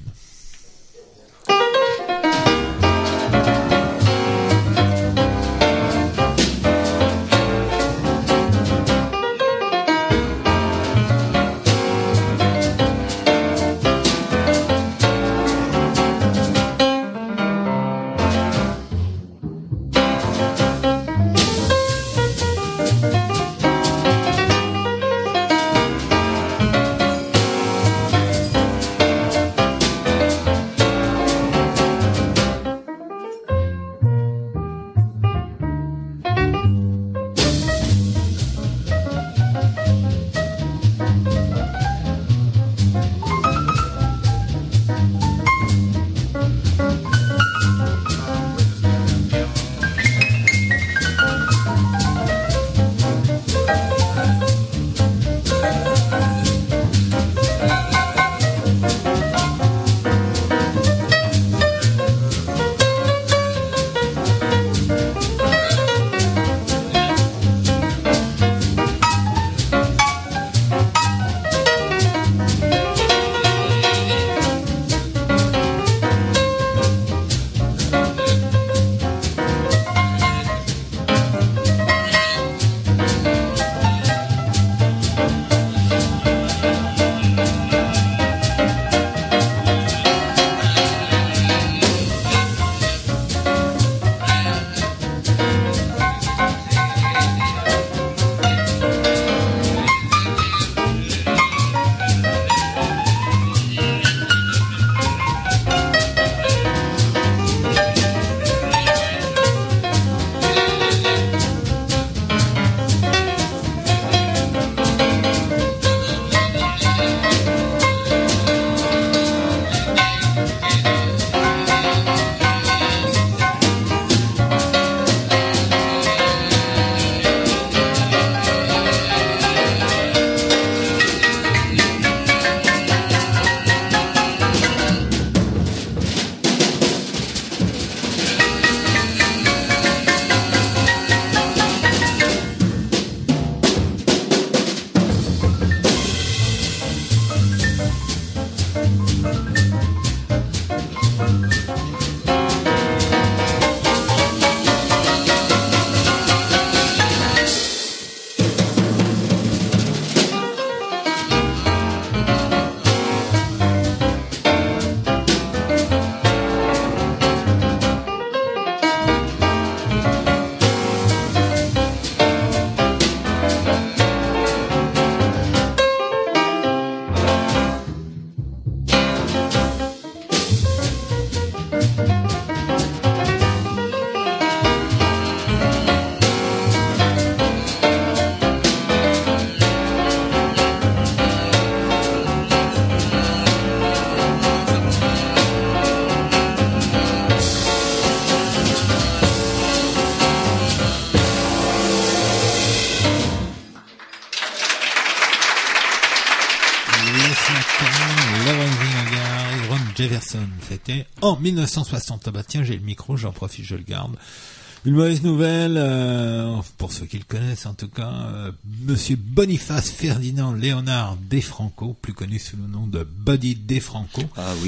Speaker 2: Jefferson, c'était en dix-neuf cent soixante. Ah bah tiens, j'ai le micro, j'en profite, je le garde. Une mauvaise nouvelle, euh, pour ceux qui le connaissent en tout cas, euh, Monsieur Boniface Ferdinand Léonard DeFranco, plus connu sous le nom de Buddy DeFranco.
Speaker 3: Ah oui.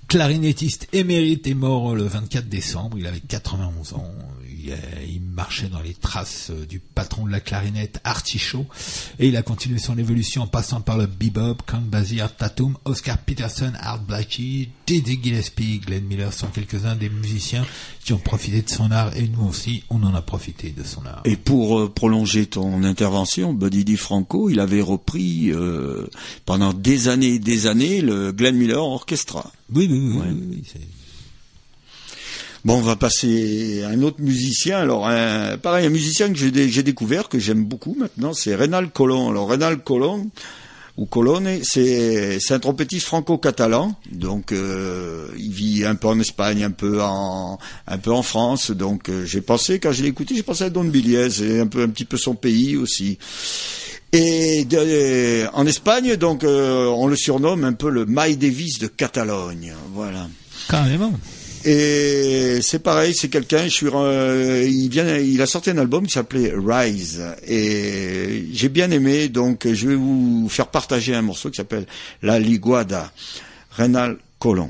Speaker 2: clarinettiste émérite, est mort le vingt-quatre décembre. Il avait quatre-vingt-onze ans. Il, euh, il marchait dans les traces euh, du patron de la clarinette, Artie Shaw, et il a continué son évolution en passant par le bebop, Count Basie, Art Tatum, Oscar Peterson, Art Blakey, Dizzy Gillespie, Glenn Miller sont quelques-uns des musiciens qui ont profité de son art, et nous aussi, on en a profité de son art.
Speaker 3: Et pour euh, prolonger ton intervention, Buddy DiFranco, il avait repris euh, pendant des années et des années le Glenn Miller Orchestra.
Speaker 2: Oui, oui, oui,
Speaker 3: Ouais.
Speaker 2: oui, oui, c'est...
Speaker 3: Bon, on va passer à un autre musicien. Alors, un, pareil, un musicien que j'ai, dé- j'ai découvert, que j'aime beaucoup maintenant, c'est Reynald Colón. Alors, Reynald Colón, ou Colón, c'est, c'est un trompettiste franco-catalan. Donc, euh, il vit un peu en Espagne, un peu en, un peu en France. Donc, euh, j'ai pensé, quand je l'ai écouté, j'ai pensé à Don Biliez, et un peu, un petit peu son pays aussi. Et de, en Espagne, donc, euh, on le surnomme un peu le Miles Davis de Catalogne. Voilà.
Speaker 2: Carrément.
Speaker 3: Et c'est pareil, c'est quelqu'un, je suis, euh, il vient, il a sorti un album qui s'appelait Rise, et j'ai bien aimé, donc je vais vous faire partager un morceau qui s'appelle La Liguada, Reynald Colón.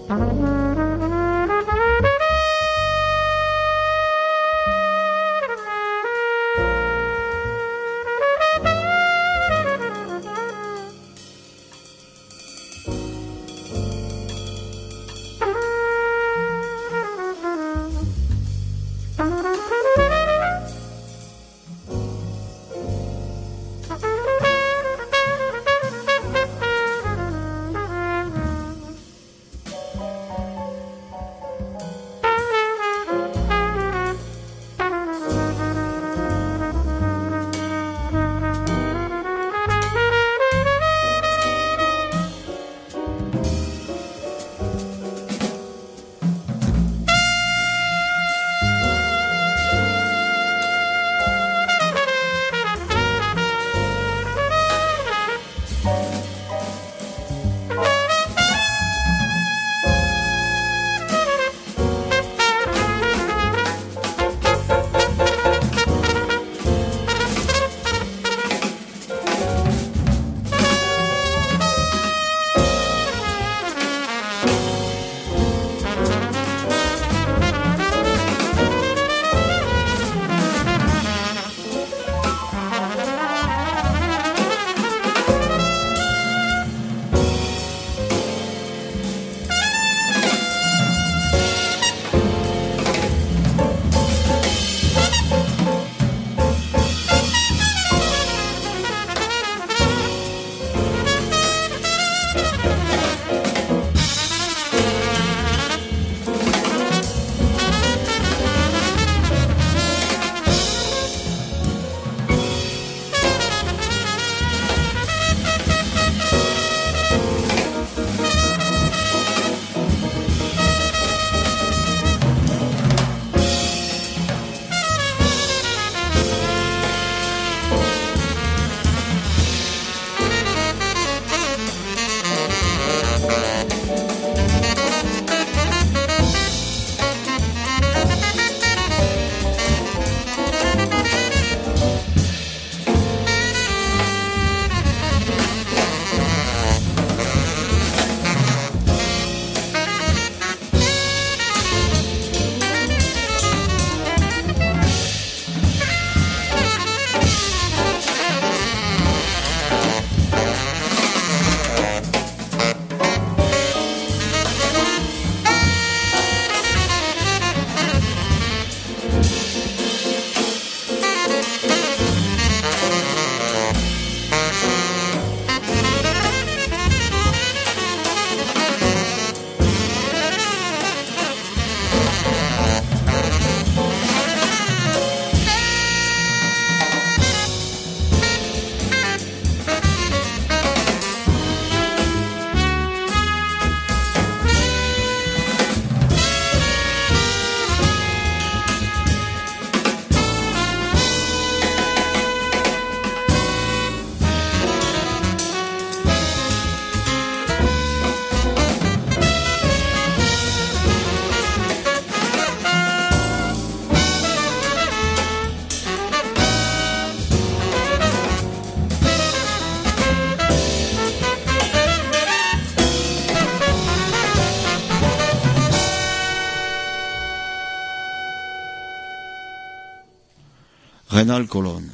Speaker 3: Rénal Colonne.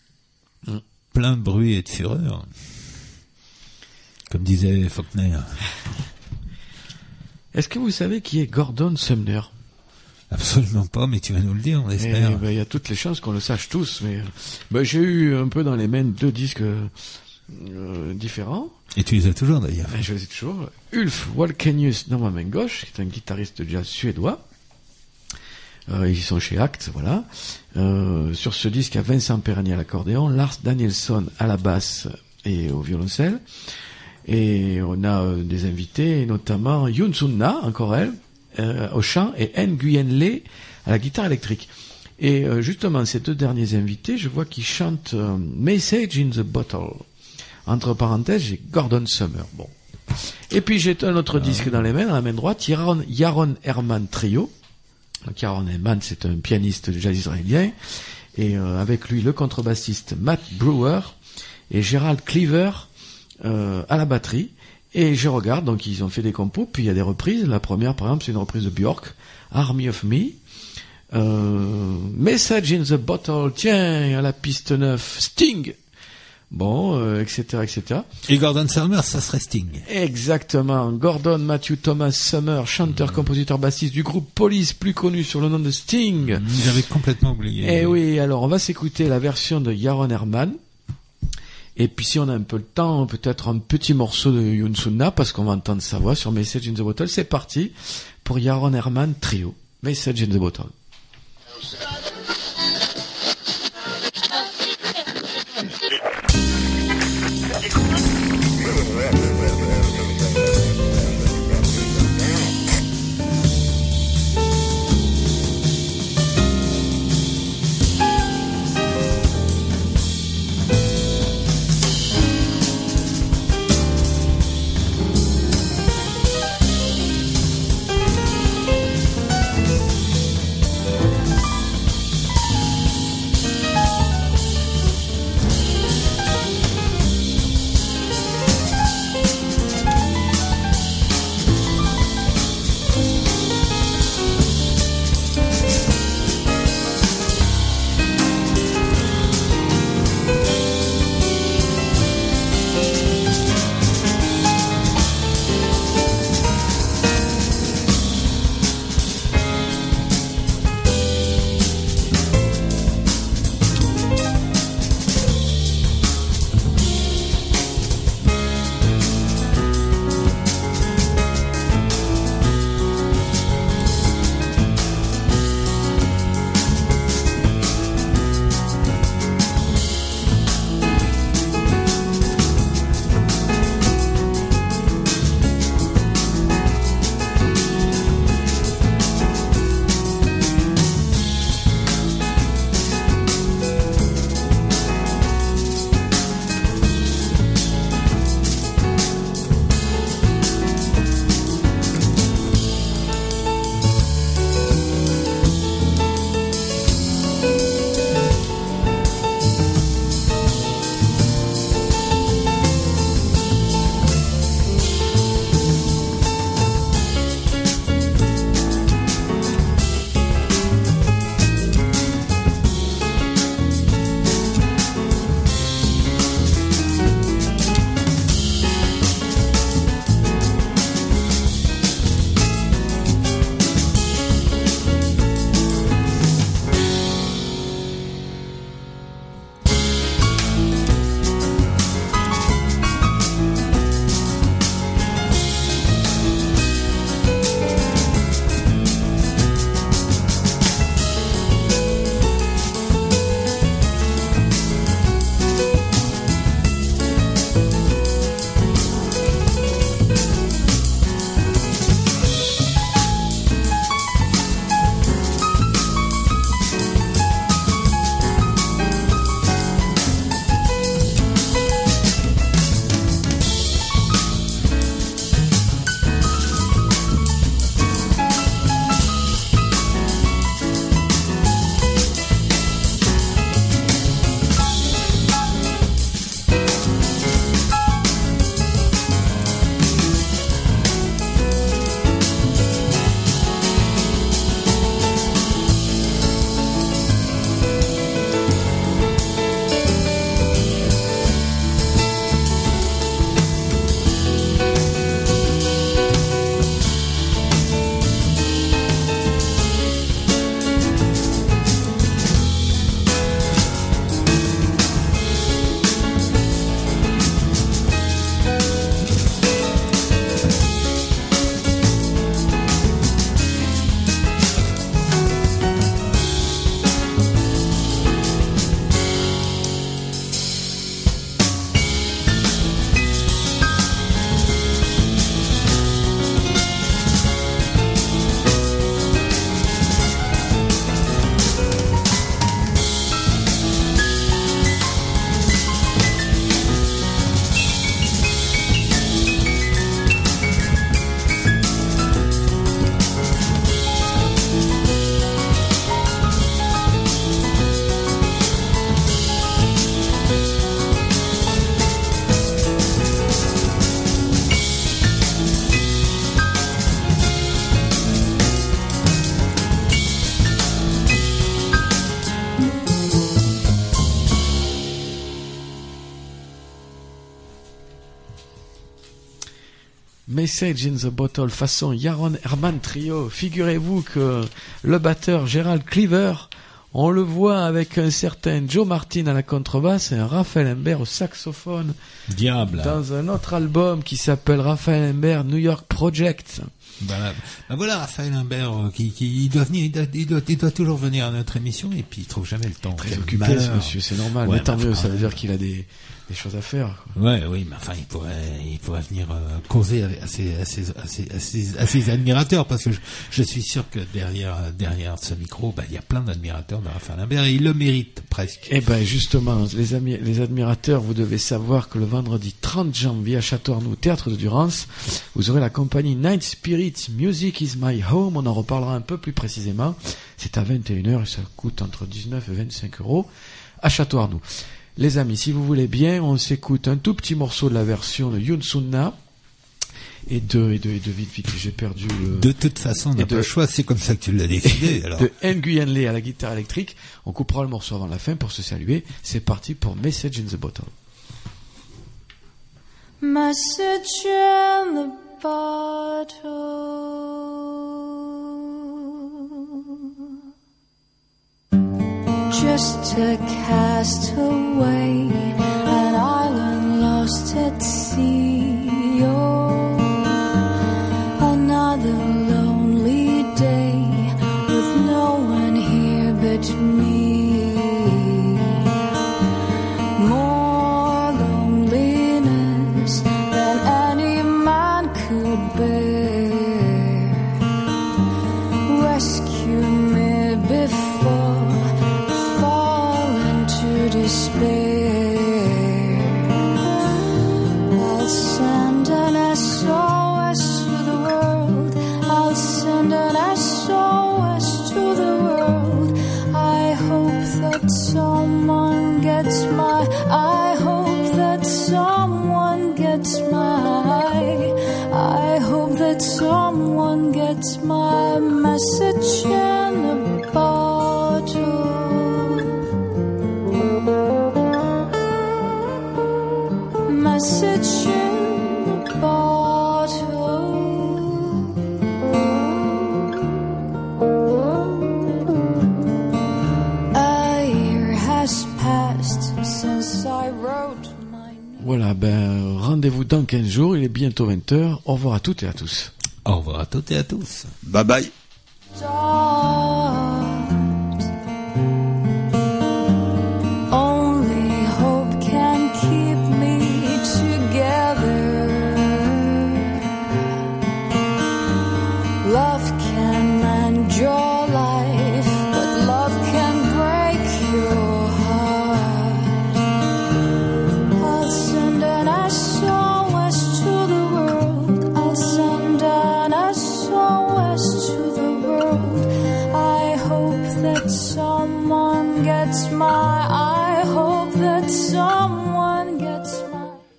Speaker 2: Plein de bruit et de fureur. Comme disait Faulkner.
Speaker 1: Est-ce que vous savez qui est Gordon Sumner?
Speaker 2: Absolument pas, mais tu vas nous le dire, on espère.
Speaker 1: Il ben, y a toutes les chances qu'on le sache tous, mais ben, j'ai eu un peu dans les mains deux disques euh, différents.
Speaker 2: Et tu les as toujours d'ailleurs.
Speaker 1: Ben, je les ai toujours. Ulf Walkenius dans ma main gauche, qui est un guitariste de jazz suédois. Euh, ils sont chez Act, voilà. Euh, sur ce disque, il y a Vincent Perani à l'accordéon, Lars Danielsson à la basse et au violoncelle. Et on a euh, des invités, notamment Yoon Sun-na, encore elle, euh, au chant, et Nguyen Le à la guitare électrique. Et euh, justement, ces deux derniers invités, je vois qu'ils chantent euh, Message in the Bottle. Entre parenthèses, j'ai Gordon Sumner. Bon. Et puis j'ai un autre ah. disque dans les mains, dans la main droite, Yaron, Yaron Herman Trio. Donc Yaron Herman, c'est un pianiste de jazz israélien. Et euh, avec lui, le contrebassiste Matt Brewer et Gerald Cleaver euh, à la batterie. Et je regarde, donc ils ont fait des compos, puis il y a des reprises. La première, par exemple, c'est une reprise de Björk, Army of Me. Euh, Message in the Bottle, tiens, à la piste neuf, Sting. Bon, euh, et cetera, et cetera.
Speaker 2: Et Gordon Summer, ça serait Sting.
Speaker 1: Exactement. Gordon Matthew Thomas Summer, chanteur, mmh. compositeur, bassiste du groupe Police, plus connu sur le nom de Sting.
Speaker 2: Mmh, j'avais complètement oublié.
Speaker 1: Eh oui, alors on va s'écouter la version de Yaron Herman. Et puis si on a un peu le temps, peut-être un petit morceau de Yoon Soo-na, parce qu'on va entendre sa voix sur Message in the Bottle. C'est parti pour Yaron Herman Trio. Message in the Bottle.
Speaker 5: Thank
Speaker 1: Message in the Bottle façon Yaron Herman Trio. Figurez-vous que le batteur Gerald Cleaver, on le voit avec un certain Joe Martin à la contrebasse et un Raphaël Imbert au saxophone.
Speaker 2: Diable.
Speaker 1: Dans un autre album qui s'appelle Raphaël Imbert New York Project.
Speaker 2: Voilà, ben voilà Raphaël Imbert euh, qui, qui il doit venir, il doit, il doit, il doit toujours venir à notre émission et puis il trouve jamais le temps.
Speaker 1: Très
Speaker 2: Quel
Speaker 1: occupé,
Speaker 2: malheur.
Speaker 1: ce monsieur, c'est normal.
Speaker 2: Ouais,
Speaker 1: mais tant
Speaker 2: bah,
Speaker 1: mieux,
Speaker 2: enfin,
Speaker 1: ça veut dire qu'il a des, des choses à faire, quoi.
Speaker 2: Ouais, oui, mais enfin, il pourrait, il pourrait venir euh, causer avec, à, ses, à, ses, à, ses, à, ses, à ses admirateurs, parce que je, je suis sûr que derrière, derrière ce micro, bah, il y a plein d'admirateurs de Raphaël Imbert et il le mérite presque.
Speaker 1: Eh ben justement, les amis, les admirateurs, vous devez savoir que le vendredi trente janvier à Château-Arnoux, Théâtre de Durance, vous aurez la compagnie Night Spirit, Music is my home. On en reparlera un peu plus précisément. C'est à vingt et une heures et ça coûte entre dix-neuf et vingt-cinq euros à Château-Arnoux. Les amis, si vous voulez bien, on s'écoute un tout petit morceau de la version de Yoon Sun-na et de, et de, et de vite, vite, j'ai perdu le...
Speaker 2: De toute façon, on n'a
Speaker 1: et
Speaker 2: pas
Speaker 1: de-
Speaker 2: le choix, c'est comme ça que tu l'as décidé, alors.
Speaker 1: de Nguyen Lee à la guitare électrique. On coupera le morceau avant la fin pour se saluer. C'est parti pour Message in the Bottle.
Speaker 4: Message in the bottle, just a castaway, an island lost at sea. Oh, another lonely day with no one here but me. More loneliness than any man could bear. Rescue me before I fall into despair. I'll send an S O S to the world. I'll send an S O S to the world. I hope that someone gets my, I hope that someone gets my, I hope that someone gets my message in a bottle. Message in a bottle. A year has passed since I wrote my note.
Speaker 1: Voilà, ben rendez-vous dans quinze jours, il est bientôt vingt heures. Au revoir à toutes et à tous.
Speaker 2: Au revoir à toutes et à tous.
Speaker 3: Bye bye.
Speaker 4: Dark